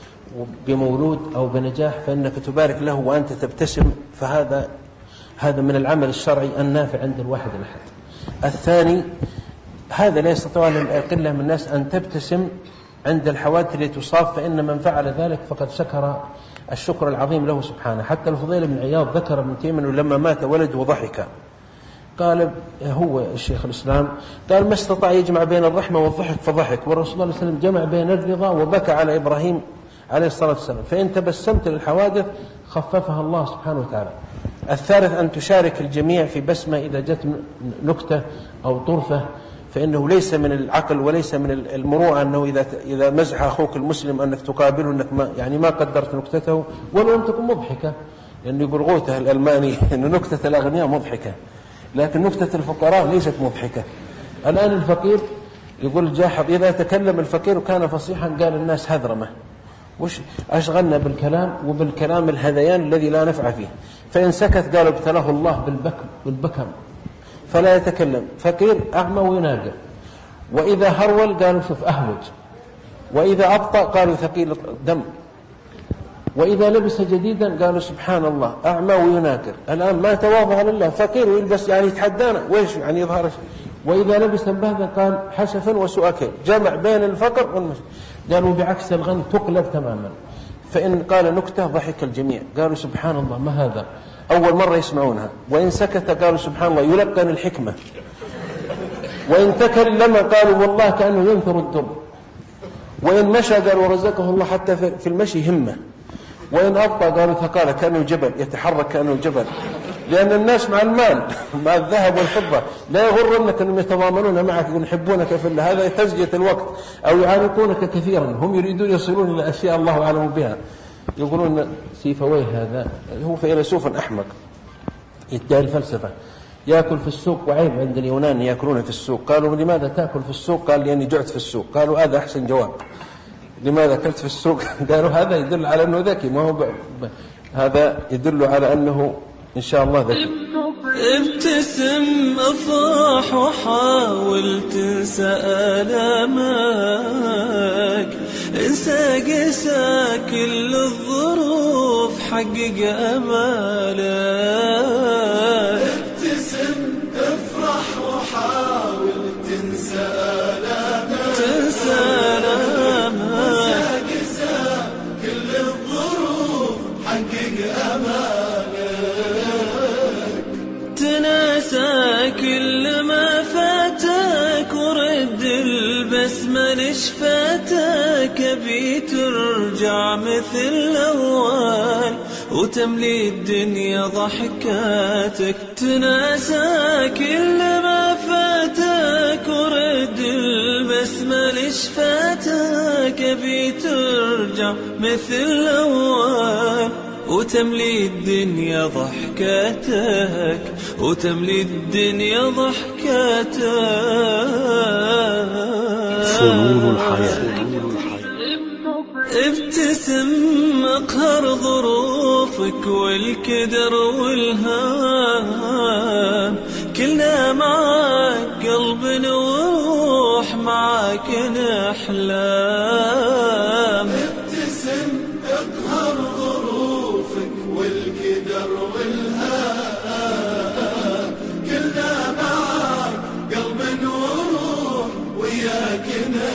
بمولود أو بنجاح فإنك تبارك له وأنت تبتسم، فهذا هذا من العمل الشرعي النافع عند الواحد الأحد. الثاني هذا لا يستطيع القلة من الناس أن تبتسم عند الحوادث التي تصاب، فإن من فعل ذلك فقد شكر الشكر العظيم له سبحانه. حتى الفضيل بن عياض ذكر ابن تيمية لما مات ولده وضحك، قال هو الشيخ الإسلام قال ما استطاع يجمع بين الرحمة والضحك فضحك، والرسول صلى الله عليه وسلم جمع بين الرضا وبكى على إبراهيم عليه الصلاة والسلام، فإن تبسمت للحوادث خففها الله سبحانه وتعالى. الثالث أن تشارك الجميع في بسمة إذا جت نكتة أو طرفة، فإنه ليس من العقل وليس من المروءة أنه إذا إذا مزح أخوك المسلم أنك تقابله أنك ما يعني ما قدرت نكتته ولو لم تكن مضحكة، لأنه يقول غوته الألماني أن نكتة الأغنياء مضحكة، لكن نكتة الفقراء ليست مضحكة. الآن الفقير يقول جاحظ إذا تكلم الفقير وكان فصيحا قال الناس هذرمه، وش أشغلنا بالكلام وبالكلام الهذيان الذي لا نفع فيه. فإن سكت قالوا ابتلاه الله بالبكم بالبكم فلا يتكلم، فقير أعمى ويناقر. وإذا هرول قالوا شوف أهوج، وإذا أبطأ قالوا ثقيل دم، وإذا لبس جديدا قالوا سبحان الله أعمى ويناقر. الآن ما تواضع لله، فقير ويلبس يعني يتحدانا وإيش يعني يظهر. وإذا لبس مبهذا قال حسفا وسوء كيل، جمع بين الفقر والمش. قالوا بعكس الغني تقلب تماما. فإن قال نكتة ضحك الجميع، قالوا سبحان الله ما هذا، أول مرة يسمعونها. وإن سكت قالوا سبحان الله يلقن الحكمة. وإن تكلم قالوا والله كأنه ينثر الدر. وإن مشى قالوا رزقه الله حتى في المشي همة. وإن أبطأ قالوا ثقال كأنه جبل يتحرك كأنه جبل. لأن الناس مع المال مع الذهب والفضة لا يغرنك أنهم يتضامنون معك ويحبونك في الله، هذا تزكية الوقت، أو يعانقونك كثيرا، هم يريدون يصلون إلى أشياء الله أعلم بها. يقولون سيفويه هذا هو فيلسوف أحمق يدعي الفلسفة، يأكل في السوق، وعيب عند اليونان يأكلون في السوق. قالوا لماذا تأكل في السوق؟ قال لأني جعت في السوق. قالوا هذا أحسن جواب، لماذا أكلت في السوق؟ قالوا هذا يدل على أنه ذكي، ما هو ب... ب... هذا يدل على أنه إن شاء الله ذكي. ابتسم افرح وحاول تنسى آلامك، انسى قسى كل الظروف، حقق أمالك. ابتسم افرح وحاول تنسى آلامك، تنسى آلامك، انسى قسى كل الظروف، حقق أمالك. تناسى كل ما فاتك ورد البسمة لشفاتك، أبي ترجع مثل الأول وتملي الدنيا ضحكاتك. تناسى كل ما فاتك ورد البسمة لشفاتك، أبي ترجع مثل الأول وتملي الدنيا ضحكاتك، وتملي الدنيا ضحكاتك. فنون الحياة. ابتسم اقهر ظروفك والكدر والهام، كلنا معك قلب وروح، معك نحلام. ابتسم اقهر ظروفك والكدر والهام، كلنا معك قلب وروح، وياك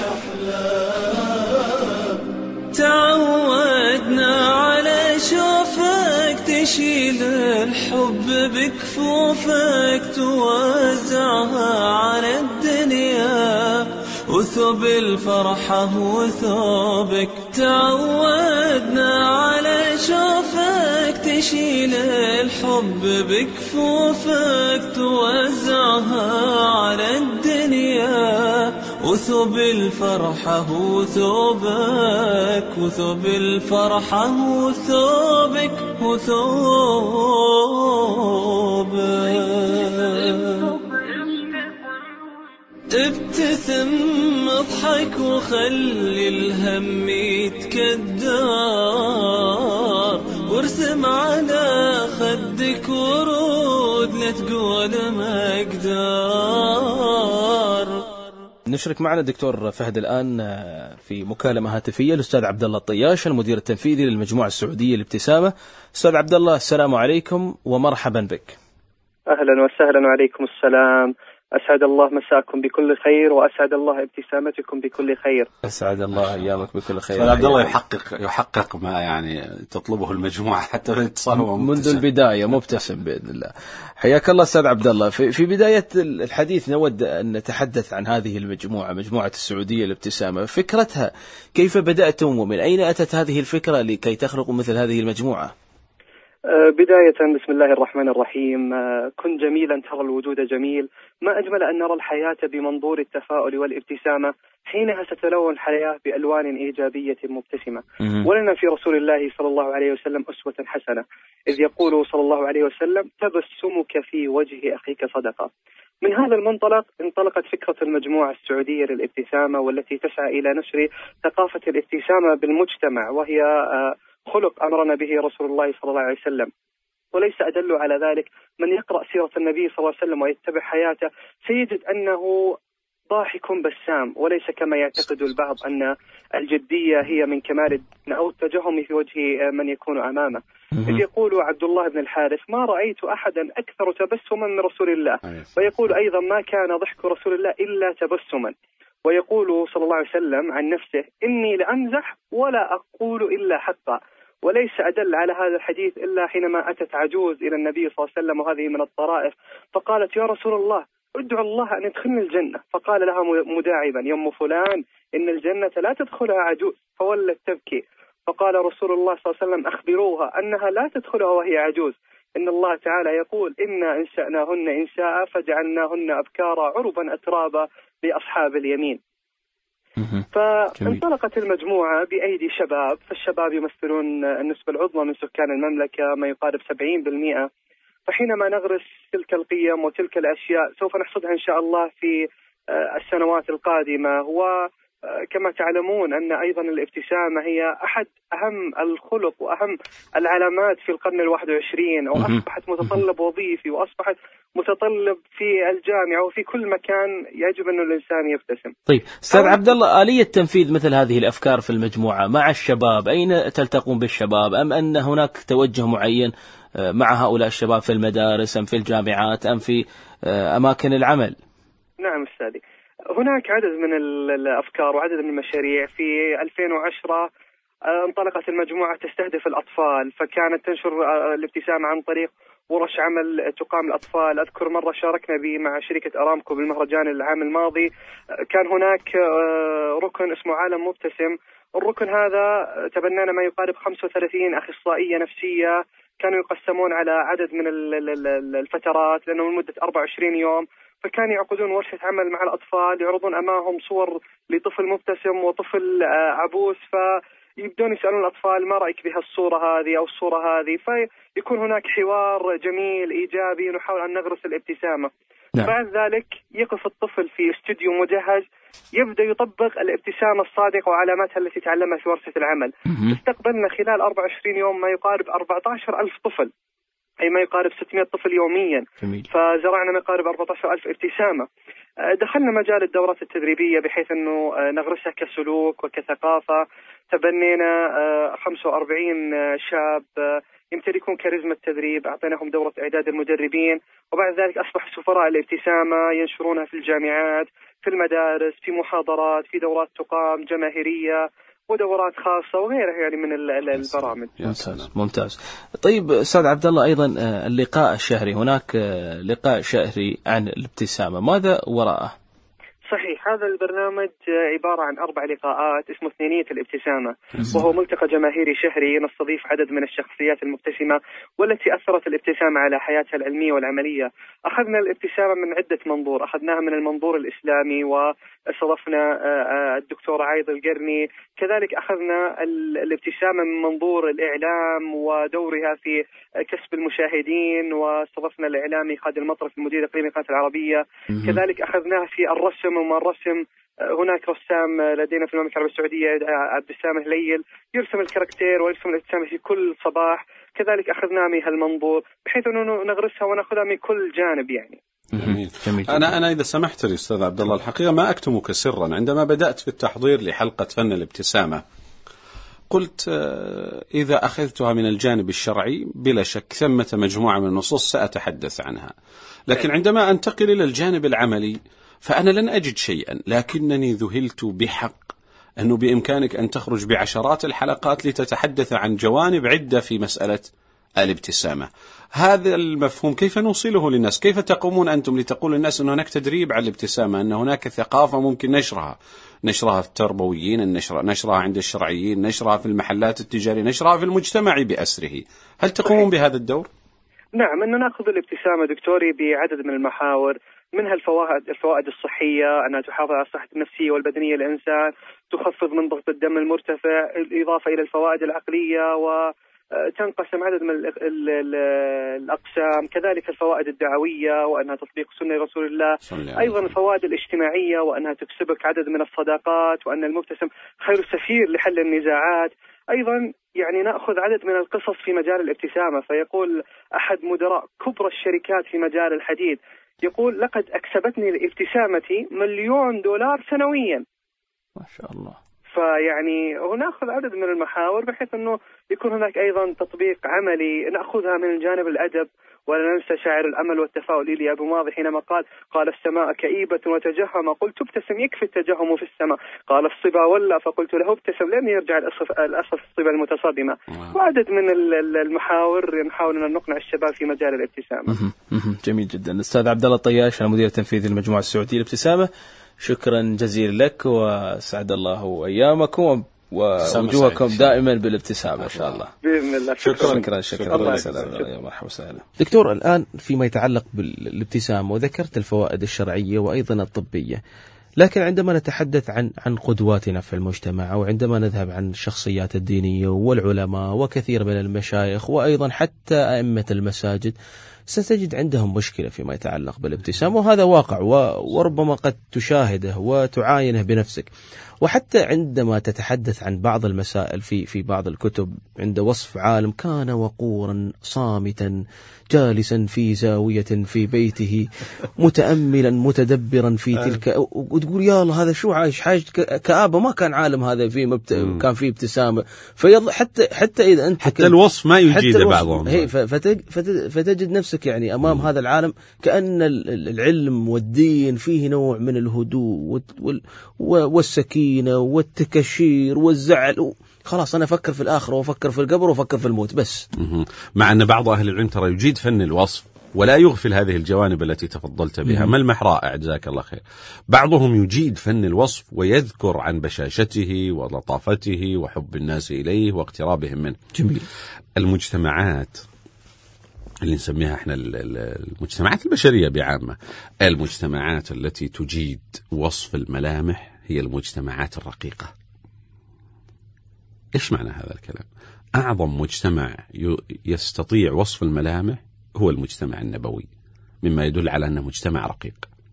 نحلام. تعودنا على شوفك تشيل الحب بكفوفك، توزعها على الدنيا وثوب الفرحة وثوبك. تعودنا على شوفك تشيل الحب بكفوفك، توزعها على الدنيا وثوب الفرحة وثوبك، وثوب الفرحة وثوبك وثوبك. ابتسم اضحك وخلي الهم يتكدر، وارسم على خدك ورود لا تقول ما اقدر. نشرك معنا الدكتور فهد الآن في مكالمة هاتفية الأستاذ عبد الله الطياش، المدير التنفيذي للمجموعة السعودية للابتسامة. أستاذ عبد الله، السلام عليكم ومرحبا بك. أهلا وسهلا وعليكم السلام. أسعد الله مساكم بكل خير، وأسعد الله ابتسامتكم بكل خير. أسعد الله أيامك بكل خير. عبد الله يحقق يحقق ما يعني تطلبه المجموعة حتى في الاتصال منذ البداية مبتسم بإذن الله. حياك الله أستاذ عبد الله. في في بداية الحديث نود أن نتحدث عن هذه المجموعة، مجموعة السعودية للابتسامة، فكرتها كيف بدأتم ومن أين أتت هذه الفكرة لكي تخلقوا مثل هذه المجموعة؟ بداية بسم الله الرحمن الرحيم. كن جميلا ترى الوجود جميل، ما أجمل أن نرى الحياة بمنظور التفاؤل والابتسامة، حينها ستلون الحياة بألوان إيجابية مبتسمة. ولنا في رسول الله صلى الله عليه وسلم أسوة حسنة، إذ يقول صلى الله عليه وسلم: تبسمك في وجه أخيك صدقة. من هذا المنطلق انطلقت فكرة المجموعة السعودية للابتسامة، والتي تسعى إلى نشر ثقافة الابتسامة بالمجتمع، وهي خلق أمرنا به رسول الله صلى الله عليه وسلم. وليس أدل على ذلك من يقرأ سيرة النبي صلى الله عليه وسلم ويتبع حياته سيجد أنه ضاحك بسام، وليس كما يعتقد البعض أن الجدية هي من كمال الدين أو التجهم في وجه من يكون أمامه. إذ يقول عبد الله بن الحارث: ما رأيت أحدا أكثر تبسما من رسول الله. ويقول أيضا: ما كان ضحك رسول الله إلا تبسما. ويقول صلى الله عليه وسلم عن نفسه: إني لأمزح ولا أقول إلا حقا. وليس أدل على هذا الحديث إلا حينما أتت عجوز إلى النبي صلى الله عليه وسلم، وهذه من الطرائف، فقالت: يا رسول الله ادعو الله أن يدخلني الجنة. فقال لها مداعبا: يا أم فلان، إن الجنة لا تدخلها عجوز. فولت تبكي. فقال رسول الله صلى الله عليه وسلم: أخبروها أنها لا تدخلها وهي عجوز، إن الله تعالى يقول إنا إنشأناهن إنشاء فجعلناهن أبكارا عربا أترابا لأصحاب اليمين. فانطلقت المجموعة بأيدي شباب، فالشباب يمثلون النسبة العظمى من سكان المملكة ما يقارب سبعين بالمئة. فحينما نغرس تلك القيم وتلك الأشياء سوف نحصدها إن شاء الله في السنوات القادمة. وكما تعلمون أن أيضا الابتسامة هي أحد أهم الخلق وأهم العلامات في القرن الواحد والعشرين، وأصبحت متطلب وظيفي وأصبحت متطلب في الجامعة وفي كل مكان يجب أن الإنسان يبتسم. طيب أستاذ عبد الله، آلية تنفيذ مثل هذه الأفكار في المجموعة مع الشباب، أين تلتقون بالشباب؟ أم أن هناك توجه معين مع هؤلاء الشباب في المدارس أم في الجامعات أم في أماكن العمل؟ نعم أستاذي، هناك عدد من الأفكار وعدد من المشاريع. في ألفين وعشرة انطلقت المجموعة تستهدف الأطفال، فكانت تنشر الابتسامة عن طريق ورش عمل تقام الأطفال. أذكر مرة شاركنا به مع شركة أرامكو بالمهرجان العام الماضي، كان هناك ركن اسمه عالم مبتسم. الركن هذا تبنانا ما يقارب خمسة وثلاثين أخصائية نفسية، كانوا يقسمون على عدد من الفترات لأنه لمدة أربعة وعشرين يوم، فكانوا يعقدون ورشة عمل مع الأطفال، يعرضون أمامهم صور لطفل مبتسم وطفل عبوس، فيبدون يسألون الأطفال ما رأيك بهالصورة هذه أو الصورة هذه، فيكون هناك حوار جميل إيجابي نحاول أن نغرس الابتسامة. نعم. بعد ذلك يقف الطفل في استوديو مجهز، يبدأ يطبق الابتسامة الصادقة وعلاماتها التي تعلمها في ورشة العمل. استقبلنا خلال أربعة وعشرين يوم ما يقارب أربعة عشر ألف طفل، أي ما يقارب ستمائة طفل يوميا. جميل. فزرعنا ما يقارب أربعة عشر ألف ابتسامة. دخلنا مجال الدورات التدريبية بحيث أنه نغرسها كسلوك وكثقافة. تبنينا خمسة وأربعين شاب يمتلكون كاريزما التدريب، أعطيناهم دورة إعداد المدربين، وبعد ذلك أصبح سفراء الابتسامة ينشرونها في الجامعات، في المدارس، في محاضرات، في دورات تقام جماهيرية ودورات خاصة وغيرها يعني من البرامج. ممتاز ممتاز. طيب أستاذ عبد الله، أيضا اللقاء الشهري، هناك لقاء شهري عن الابتسامة، ماذا وراءه؟ صحيح، هذا البرنامج عبارة عن أربع لقاءات اسمه اثنينية الابتسامة، وهو ملتقى جماهيري شهري نستضيف عدد من الشخصيات المبتسمة والتي أثرت الابتسامة على حياتها العلمية والعملية. أخذنا الابتسامة من عدة منظور، أخذناها من المنظور الإسلامي واستضفنا الدكتور عايض القرني، كذلك أخذنا الابتسامة من منظور الإعلام ودورها في كسب المشاهدين، واستضفنا الإعلامي خالد المطرف المدير الإقليمي للقناة العربية، كذلك أخذناها في الرسم وما الرسم. هناك رسام لدينا في المملكة العربية السعودية عبد السامح ليل يرسم الكاركتير ويرسم الابتسامة في كل صباح، كذلك أخذناها من هالمنظور بحيث أنه نغرسها ونأخذها من كل جانب يعني. جميل. جميل. أنا أنا إذا سمحت لي أستاذ عبد الله، الحقيقة ما أكتمك سرا، عندما بدأت في التحضير لحلقة فن الابتسامة قلت إذا أخذتها من الجانب الشرعي بلا شك ثمة مجموعة من النصوص سأتحدث عنها، لكن عندما أنتقل إلى الجانب العملي فأنا لن أجد شيئا، لكنني ذهلت بحق أنه بإمكانك أن تخرج بعشرات الحلقات لتتحدث عن جوانب عدة في مسألة الابتسامة. هذا المفهوم كيف نوصله للناس؟ كيف تقومون أنتم لتقول للناس أن هناك تدريب على الابتسامة، أن هناك ثقافة ممكن نشرها نشرها في التربويين، نشرها عند الشرعيين، نشرها في المحلات التجارية، نشرها في المجتمع بأسره؟ هل تقومون بهذا الدور؟ نعم، أننا نأخذ الابتسامة دكتوري بعدد من المحاور، منها الفوائد الفوائد الصحية، أنها تحافظ على الصحة النفسية والبدنية للإنسان، تخفض من ضغط الدم المرتفع، إضافة إلى الفوائد العقلية، وتنقسم عدد من الأقسام، كذلك الفوائد الدعوية وأنها تطبيق سنة رسول الله، أيضا الفوائد الاجتماعية وأنها تكسبك عدد من الصداقات، وأن المبتسم خير سفير لحل النزاعات. أيضا يعني نأخذ عدد من القصص في مجال الابتسامة، فيقول أحد مدراء كبرى الشركات في مجال الحديد يقول لقد أكسبتني لابتسامتي مليون دولار سنويا. ما شاء الله. فيعني نأخذ عدد من المحاور بحيث أنه يكون هناك أيضا تطبيق عملي، نأخذها من الجانب الأدب. ولا ننسى شاعر الأمل والتفاؤل إلي أبو ماضي حينما قال قال السماء كئيبة وتجهم، قلت ابتسم يكفي التجهم في السماء، قال الصبا ولا فقلت له ابتسم لن يرجع الأسف الصبا المتصدمة. وعدد من المحاور نحاول أن نقنع الشباب في مجال الابتسامة. جميل جدا. أستاذ عبد الله الطياش، المدير التنفيذي للمجموعة السعودية للابتسامة، شكرا جزيلا لك وسعد الله أيامكم ووجوهكم دائما بالابتسامة إن شاء الله. بإذن الله. شكرا شكرا شكرا. يا مرحبا وسهلا. دكتور، الآن فيما يتعلق بالابتسامة وذكرت الفوائد الشرعية وأيضا الطبية، لكن عندما نتحدث عن عن قدواتنا في المجتمع، أو عندما نذهب عن الشخصيات الدينية والعلماء وكثير من المشايخ وأيضا حتى أئمة المساجد، ستجد عندهم مشكلة فيما يتعلق بالابتسامة، وهذا واقع وربما قد تشاهده وتعاينه بنفسك. وحتى عندما تتحدث عن بعض المسائل في في بعض الكتب، عند وصف عالم كان وقورا صامتا جالسا في زاوية في بيته متأملا متدبرا في تلك، وتقول يا الله هذا شو عايش حاجة كآبة، ما كان عالم هذا فيه مبت... كان فيه ابتسامة. فيض... حتى حتى إذا أنت حتى الوصف ما يجيد بعضهم، هي فتج... فتج... فتجد نفسك يعني أمام مم. هذا العالم كأن العلم والدين فيه نوع من الهدوء وال... والسكينة والتكشير والزعل. خلاص أنا أفكر في الآخرة وأفكر في القبر وأفكر في الموت بس. مع أن بعض أهل العلم ترى يجيد فن الوصف ولا يغفل هذه الجوانب التي تفضلت بها. ملمح رائع جزاك الله خير. بعضهم يجيد فن الوصف ويذكر عن بشاشته ولطافته وحب الناس إليه واقترابهم منه. جميل. المجتمعات اللي نسميها احنا المجتمعات البشرية بعامة، المجتمعات التي تجيد وصف الملامح هي المجتمعات الرقيقة. إيش معنى هذا الكلام؟ أعظم مجتمع يستطيع وصف الملامح هو المجتمع النبوي، مما يدل على أنه مجتمع رقيق.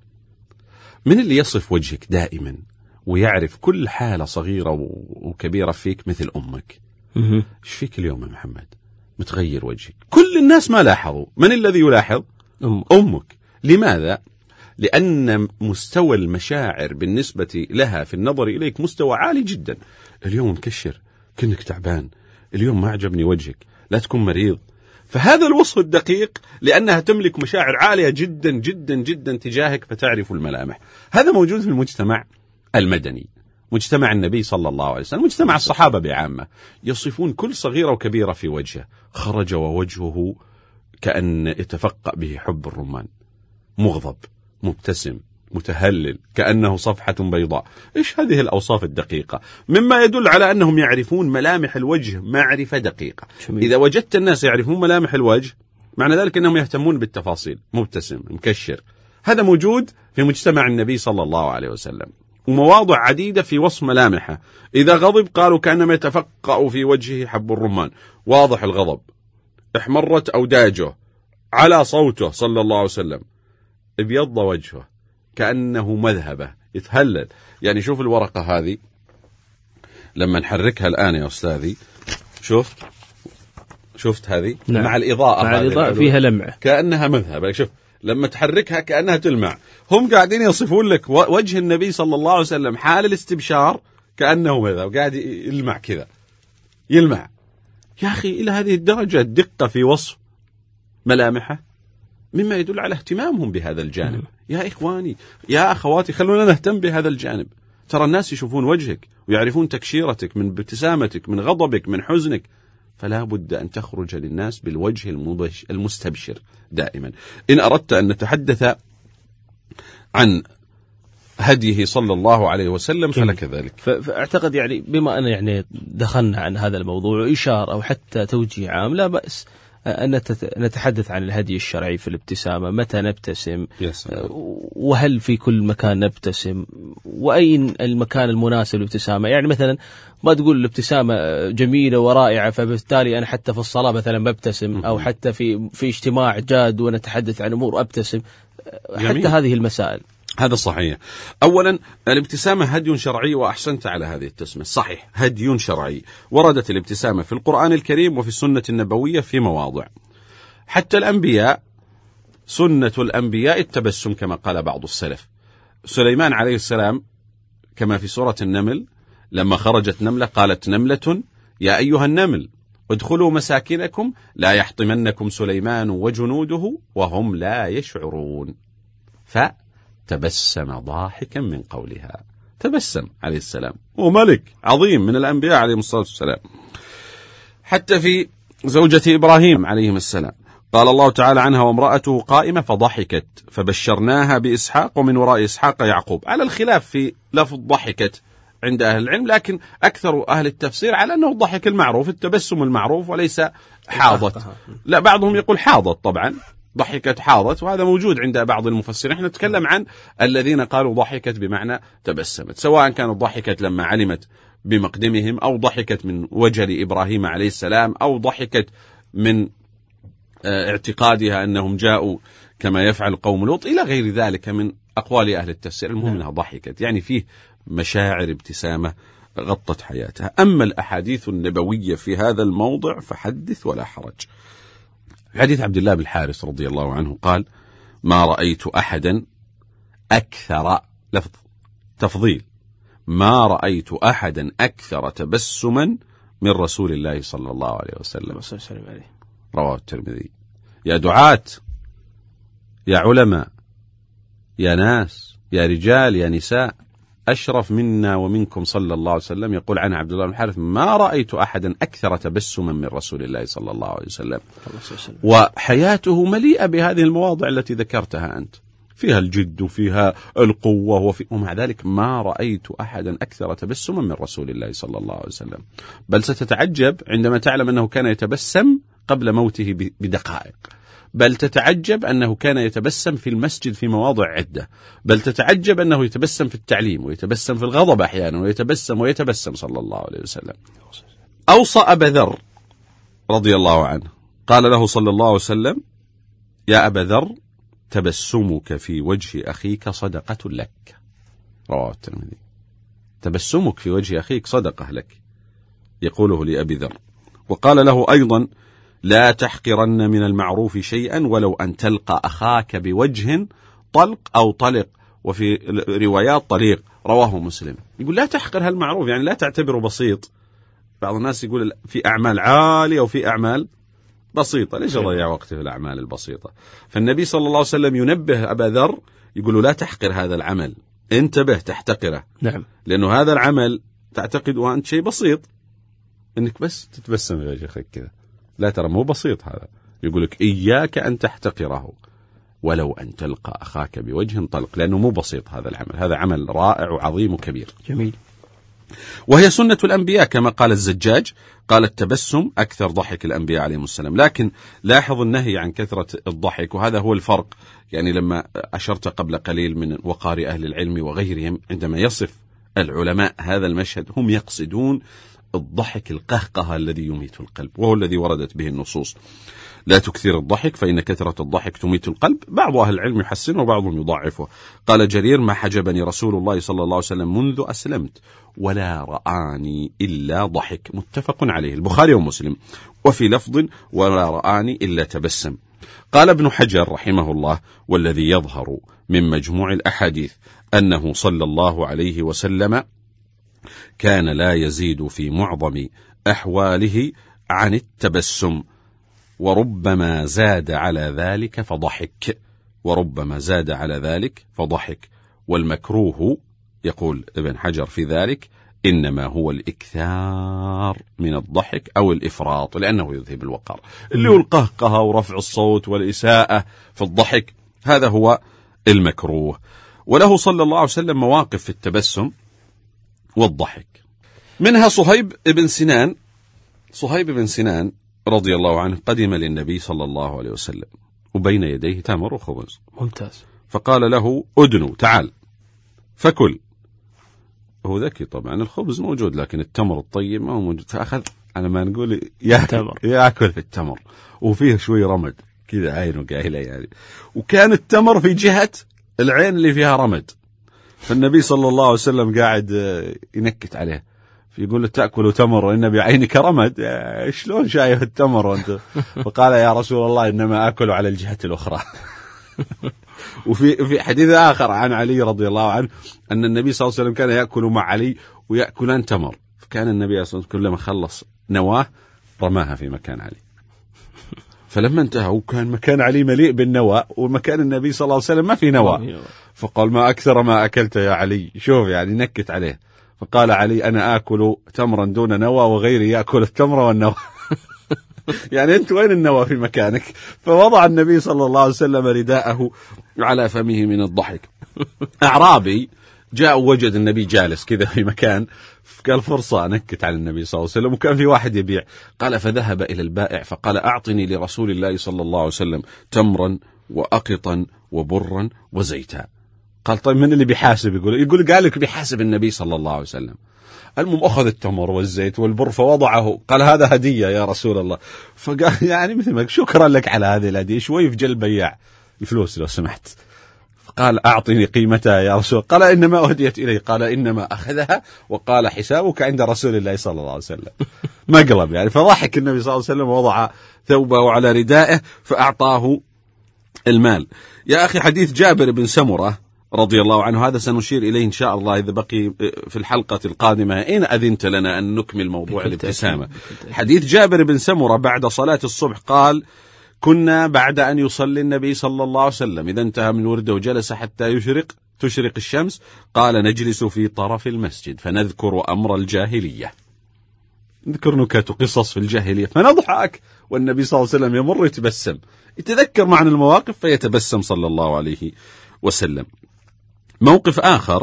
من اللي يصف وجهك دائما ويعرف كل حالة صغيرة وكبيرة فيك مثل أمك؟ إيش فيك اليوم يا محمد؟ متغير وجهك. كل الناس ما لاحظوا. من الذي يلاحظ؟ أم. أمك. لماذا؟ لأن مستوى المشاعر بالنسبة لها في النظر إليك مستوى عالي جدا. اليوم مكشر، كأنك تعبان، اليوم ما عجبني وجهك، لا تكون مريض. فهذا الوصف الدقيق لأنها تملك مشاعر عالية جدا جدا جدا تجاهك، فتعرف الملامح. هذا موجود في المجتمع المدني، مجتمع النبي صلى الله عليه وسلم، مجتمع الصحابة بعامة، يصفون كل صغيرة وكبيرة في وجهه. خرج ووجهه كأن يتفقأ به حب الرمان، مغضب، مبتسم، متهلل، كأنه صفحة بيضاء. إيش هذه الأوصاف الدقيقة؟ مما يدل على أنهم يعرفون ملامح الوجه معرفة دقيقة. شميل. إذا وجدت الناس يعرفون ملامح الوجه، معنى ذلك أنهم يهتمون بالتفاصيل. مبتسم، مكشر، هذا موجود في مجتمع النبي صلى الله عليه وسلم، ومواضع عديدة في وصف ملامحه. إذا غضب قالوا كأنما يتفقأ في وجهه حب الرمان، واضح الغضب، احمرت أوداجه، على صوته صلى الله عليه وسلم، ابيض وجهه كأنه مذهبة، يتهلل. يعني شوف الورقة هذه لما نحركها الآن يا أستاذي، شوف شفت هذه؟ نعم. مع الإضاءة، مع الإضاءة فيها لمعة كأنها مذهبة. شوف لما تحركها كأنها تلمع. هم قاعدين يصفون لك وجه النبي صلى الله عليه وسلم حال الاستبشار كأنه مذهب، قاعد يلمع كذا، يلمع. يا أخي إلى هذه الدرجة الدقة في وصف ملامحه، مما يدل على اهتمامهم بهذا الجانب. يا إخواني يا أخواتي، خلونا نهتم بهذا الجانب. ترى الناس يشوفون وجهك ويعرفون تكشيرتك، من ابتسامتك، من غضبك، من حزنك، فلا بد أن تخرج للناس بالوجه المستبشر دائما. إن أردت أن نتحدث عن هديه صلى الله عليه وسلم فلك ذلك. فأعتقد يعني بما أن يعني دخلنا عن هذا الموضوع إشارة أو حتى توجيه عام، لا بأس أن نتحدث عن الهدي الشرعي في الابتسامة. متى نبتسم؟ وهل في كل مكان نبتسم؟ وأين المكان المناسب للابتسامة؟ يعني مثلا ما تقول الابتسامة جميلة ورائعة فبالتالي أنا حتى في الصلاة مثلا ببتسم، أو حتى في في اجتماع جاد ونتحدث عن أمور أبتسم. حتى جميل. هذه المسائل هذا صحيح. أولا الابتسامة هدي شرعي، وأحسنت على هذه التسمية، صحيح هدي شرعي. وردت الابتسامة في القرآن الكريم وفي السنة النبوية في مواضع. حتى الأنبياء، سنة الأنبياء التبسم كما قال بعض السلف. سليمان عليه السلام كما في سورة النمل، لما خرجت نملة قالت نملة يا أيها النمل ادخلوا مساكنكم لا يحطمنكم سليمان وجنوده وهم لا يشعرون، ف تبسم ضاحكا من قولها. تبسم عليه السلام، وملك عظيم من الأنبياء عليهم الصلاة والسلام. حتى في زوجة إبراهيم عليهم السلام قال الله تعالى عنها وامرأته قائمة فضحكت فبشرناها بإسحاق ومن وراء إسحاق يعقوب، على الخلاف في لفظ ضحكت عند أهل العلم، لكن أكثر أهل التفسير على أنه الضحك المعروف، التبسم المعروف، وليس حاضت. لا، بعضهم يقول حاضت، طبعا ضحكت حاضت، وهذا موجود عند بعض المفسرين. احنا نتكلم عن الذين قالوا ضحكت بمعنى تبسمت، سواء كانت ضحكت لما علمت بمقدمهم، أو ضحكت من وجل إبراهيم عليه السلام، أو ضحكت من اعتقادها أنهم جاءوا كما يفعل قوم لوط، إلى غير ذلك من أقوال أهل التفسير. المهم أنها ضحكت، يعني فيه مشاعر ابتسامة غطت حياتها. أما الأحاديث النبوية في هذا الموضع فحدث ولا حرج. حديث عبد الله بن الحارث رضي الله عنه قال: ما رأيت أحدا أكثر، لفظ تفضيل، ما رأيت أحدا أكثر تبسما من رسول الله صلى الله عليه وسلم. رواه الترمذي. يا دعاة، يا علماء، يا ناس، يا رجال، يا نساء، أشرف منا ومنكم صلى الله عليه وسلم يقول عن عبد الله بن الحارث: ما رأيت أحدا أكثر تبسما من رسول الله صلى الله عليه وسلم. وحياته مليئة بهذه المواضع التي ذكرتها أنت، فيها الجد وفيها القوة، وفي ومع ذلك ما رأيت أحدا أكثر تبسما من رسول الله صلى الله عليه وسلم. بل ستتعجب عندما تعلم أنه كان يتبسم قبل موته بدقائق، بل تتعجب أنه كان يتبسم في المسجد في مواضع عدة، بل تتعجب أنه يتبسم في التعليم، ويتبسم في الغضب أحيانا، ويتبسم ويتبسم صلى الله عليه وسلم. أوصى أبا ذر رضي الله عنه، قال له صلى الله عليه وسلم: يا أبا ذر، تبسمك في وجه أخيك صدقة لك. رواه الترمذي. تبسمك في وجه أخيك صدقة لك، يقوله لأبي ذر. وقال له أيضا: لا تحقرن من المعروف شيئا ولو أن تلقى أخاك بوجه طلق أو طلق، وفي روايات طليق. رواه مسلم. يقول لا تحقر هالمعروف، يعني لا تعتبره بسيط. بعض الناس يقول في أعمال عالية وفي أعمال بسيطة، ليش أضيع وقتي في الأعمال البسيطة؟ فالنبي صلى الله عليه وسلم ينبه أبا ذر، يقول له لا تحقر هذا العمل، انتبه تحتقره. نعم. لأنه هذا العمل تعتقد وأنت شيء بسيط، إنك بس تتبسم في وجه أخيك كذا، لا ترى مو بسيط هذا. يقول لك إياك أن تحتقره ولو أن تلقى أخاك بوجه طلق، لأنه مو بسيط هذا العمل، هذا عمل رائع وعظيم وكبير. جميل. وهي سنة الأنبياء كما قال الزجاج، قال التبسم أكثر ضحك الأنبياء عليهم السلام. لكن لاحظ النهي عن كثرة الضحك، وهذا هو الفرق. يعني لما أشرت قبل قليل من وقار أهل العلم وغيرهم، عندما يصف العلماء هذا المشهد هم يقصدون الضحك القهقه الذي يميت القلب، وهو الذي وردت به النصوص. لا تكثر الضحك فإن كثرة الضحك تميت القلب. بعض أهل العلم يحسنه وبعضهم يضعفه. قال جرير: ما حجبني رسول الله صلى الله عليه وسلم منذ أسلمت ولا رآني إلا ضحك. متفق عليه، البخاري ومسلم. وفي لفظ: ولا رآني إلا تبسم. قال ابن حجر رحمه الله: والذي يظهر من مجموع الأحاديث أنه صلى الله عليه وسلم كان لا يزيد في معظم أحواله عن التبسم، وربما زاد على ذلك فضحك وربما زاد على ذلك فضحك والمكروه، يقول ابن حجر في ذلك، إنما هو الإكثار من الضحك أو الإفراط، لأنه يذهب الوقار، اللي هو القهقه ورفع الصوت والإساءة في الضحك، هذا هو المكروه. وله صلى الله عليه وسلم مواقف في التبسم والضحك، منها صهيب بن سنان. صهيب بن سنان رضي الله عنه قدم للنبي صلى الله عليه وسلم وبين يديه تمر وخبز. ممتاز. فقال له: أدنو، تعال فكل. هو ذكي طبعا، الخبز موجود لكن التمر الطيب ما هو موجود، فأخذ على ما نقول يأكل, يأكل في التمر، وفيه شوي رمد كذا عينه قايلة يعني، وكان التمر في جهة العين اللي فيها رمد. فالنبي صلى الله عليه وسلم قاعد ينكت عليه، يقول له: تأكل تمر وإن بعينك رمد، شلون شايف التمر وأنت؟ فقال: يا رسول الله إنما أكل على الجهة الأخرى. وفي في حديث آخر عن علي رضي الله عنه أن النبي صلى الله عليه وسلم كان يأكل مع علي ويأكلان تمر، فكان النبي صلى الله عليه وسلم كلما خلص نواه رماها في مكان علي. فلما انتهى وكان مكان علي مليء بالنوى ومكان النبي صلى الله عليه وسلم ما في نوى، فقال: ما أكثر ما أكلت يا علي. شوف يعني نكت عليه. فقال علي: أنا آكل تمرا دون نوى وغيري يأكل التمر والنوى. يعني أنت وين النوى في مكانك؟ فوضع النبي صلى الله عليه وسلم رداءه على فمه من الضحك. أعرابي جاء ووجد النبي جالس كذا في مكان، قال فرصة أنكت على النبي صلى الله عليه وسلم، وكان في واحد يبيع. قال فذهب إلى البائع فقال أعطني لرسول الله صلى الله عليه وسلم تمرا وأقطا وبرا وزيتا. قال طيب من اللي بيحاسب؟ يقول يقول قال لك بيحاسب النبي صلى الله عليه وسلم. المهم أخذ التمر والزيت والبر فوضعه، قال هذا هدية يا رسول الله. فقال يعني مثل ما شكرا لك على هذه الهدية، شوي في جل بياع الفلوس لو سمحت. قال أعطني قيمتها يا رسول. قال إنما أهديت إلي. قال إنما أخذها وقال حسابك عند رسول الله صلى الله عليه وسلم. مقلب يعني. فضحك النبي صلى الله عليه وسلم ووضع ثوبه على ردائه فأعطاه المال. يا أخي حديث جابر بن سمرة رضي الله عنه هذا سنشير إليه إن شاء الله إذا بقي في الحلقة القادمة إن أذنت لنا أن نكمل موضوع الابتسامة. حديث جابر بن سمرة بعد صلاة الصبح قال كنا بعد أن يصلي النبي صلى الله عليه وسلم إذا انتهى من ورده وجلس حتى يشرق تشرق الشمس، قال نجلس في طرف المسجد فنذكر أمر الجاهلية، نذكر نكت وقصص في الجاهلية فنضحك، والنبي صلى الله عليه وسلم يمر يتبسم، يتذكر معنا المواقف فيتبسم صلى الله عليه وسلم. موقف آخر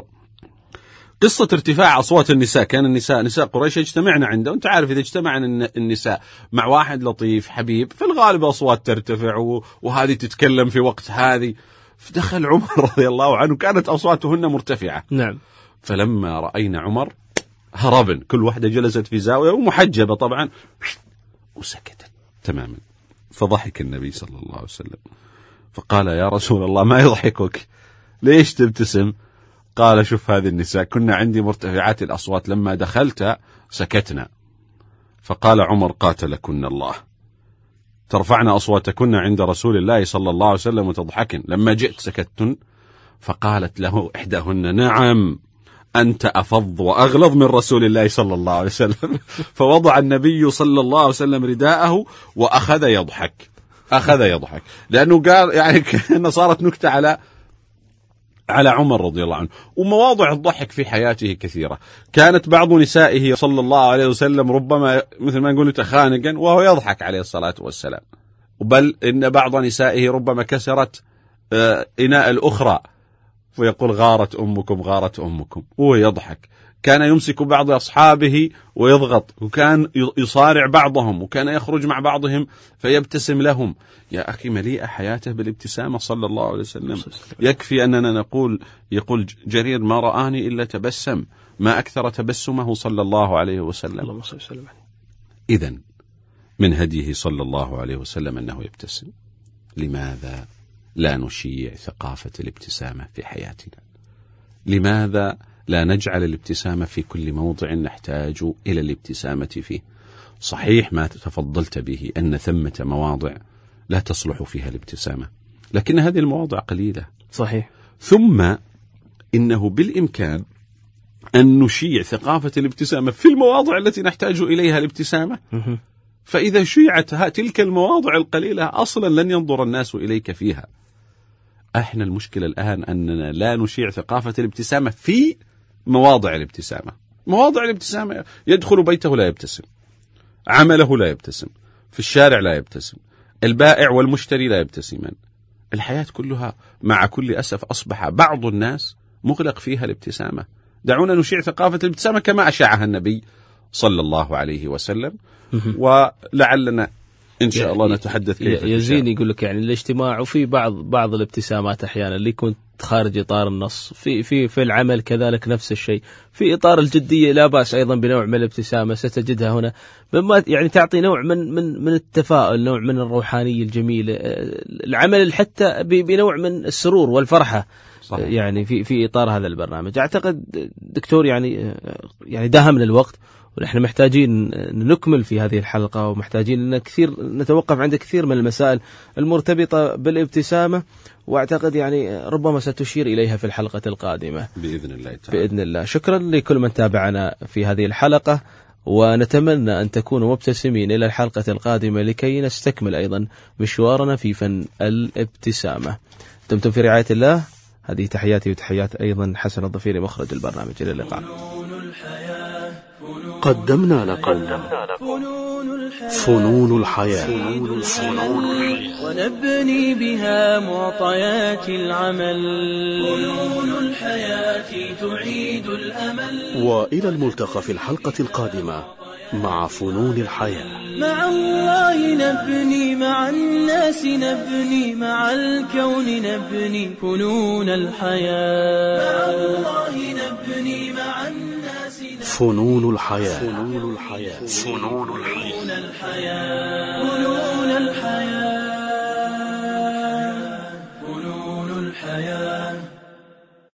قصة ارتفاع أصوات النساء. كان النساء نساء قريش يجتمعن عنده، وانت عارف إذا اجتمع النساء مع واحد لطيف حبيب في الغالب أصوات ترتفع وهذه تتكلم في وقت هذه. فدخل عمر رضي الله عنه كانت أصواتهن مرتفعة. نعم. فلما رأينا عمر هربن، كل واحدة جلست في زاوية ومحجبة طبعا وسكتت تماما. فضحك النبي صلى الله عليه وسلم فقال يا رسول الله ما يضحكك؟ ليش تبتسم؟ قال شوف هذه النساء كنا عندي مرتفعات الأصوات، لما دخلت سكتنا. فقال عمر قاتلكن الله، ترفعن أصواتكن عند رسول الله صلى الله عليه وسلم وتضحكن، لما جئت سكتن. فقالت له إحداهن نعم أنت أفض وأغلظ من رسول الله صلى الله عليه وسلم. فوضع النبي صلى الله عليه وسلم رداءه وأخذ يضحك، أخذ يضحك لأنه قال يعني كأنه صارت نكتة على على عمر رضي الله عنه. ومواضع الضحك في حياته كثيرة. كانت بعض نسائه صلى الله عليه وسلم ربما مثل ما نقول تخانقا وهو يضحك عليه الصلاة والسلام، بل إن بعض نسائه ربما كسرت إناء الأخرى ويقول غارت أمكم غارت أمكم وهو يضحك. كان يمسك بعض أصحابه ويضغط، وكان يصارع بعضهم، وكان يخرج مع بعضهم فيبتسم لهم. يا أخي مليئة حياته بالابتسامة صلى الله عليه وسلم. يكفي أننا نقول يقول جرير ما رآني إلا تبسم، ما أكثر تبسمه صلى الله عليه وسلم. إذن من هديه صلى الله عليه وسلم أنه يبتسم. لماذا لا نشيع ثقافة الابتسامة في حياتنا؟ لماذا لا نجعل الابتسامة في كل موضع نحتاج إلى الابتسامة فيه؟ صحيح ما تفضلت به أن ثمة مواضع لا تصلح فيها الابتسامة، لكن هذه المواضع قليلة. صحيح. ثم إنه بالإمكان أن نشيع ثقافة الابتسامة في المواضع التي نحتاج إليها الابتسامة. فإذا شيعت تلك المواضع القليلة أصلا لن ينظر الناس إليك فيها. احنا المشكلة الآن أننا لا نشيع ثقافة الابتسامة في مواضع الابتسامة. مواضع الابتسامة يدخل بيته لا يبتسم، عمله لا يبتسم، في الشارع لا يبتسم، البائع والمشتري لا يبتسمان. الحياة كلها مع كل أسف أصبح بعض الناس مغلق فيها الابتسامة. دعونا نشيع ثقافة الابتسامة كما أشاعها النبي صلى الله عليه وسلم، ولعلنا إن شاء الله نتحدث كيف يزين يقول لك يعني الاجتماع، وفي بعض بعض الابتسامات أحيانا اللي يكون خارج إطار النص، في في في العمل كذلك نفس الشيء. في إطار الجدية لا بأس أيضا بنوع من الابتسامة ستجدها هنا، مما يعني تعطي نوع من من من التفاؤل، نوع من الروحانية الجميلة، العمل حتى بنوع من السرور والفرحة. صحيح. يعني في في إطار هذا البرنامج أعتقد دكتور يعني يعني داهمنا الوقت، ونحن محتاجين نكمل في هذه الحلقة، ومحتاجين أن كثير نتوقف عند كثير من المسائل المرتبطة بالابتسامة، وأعتقد يعني ربما ستشير إليها في الحلقة القادمة بإذن الله تعالى. بإذن الله. شكرا لكل من تابعنا في هذه الحلقة، ونتمنى أن تكونوا مبتسمين إلى الحلقة القادمة لكي نستكمل أيضا مشوارنا في فن الابتسامة. دمتم في رعاية الله. هذه تحياتي وتحيات أيضا حسن الضفيري مخرج البرنامج. إلى اللقاء. قدمنا لكم فنون الحياة. ونبني بها معطيات العمل. فنون الحياة تعيد الأمل. وإلى الملتقى في الحلقة القادمة مع فنون الحياة. مع الله نبني، مع الناس نبني، مع الكون نبني فنون الحياة. مع الله نبني، مع الناس نبني فنون الحياة. فنون الحياة. فنون الحياة. فنون الحياة.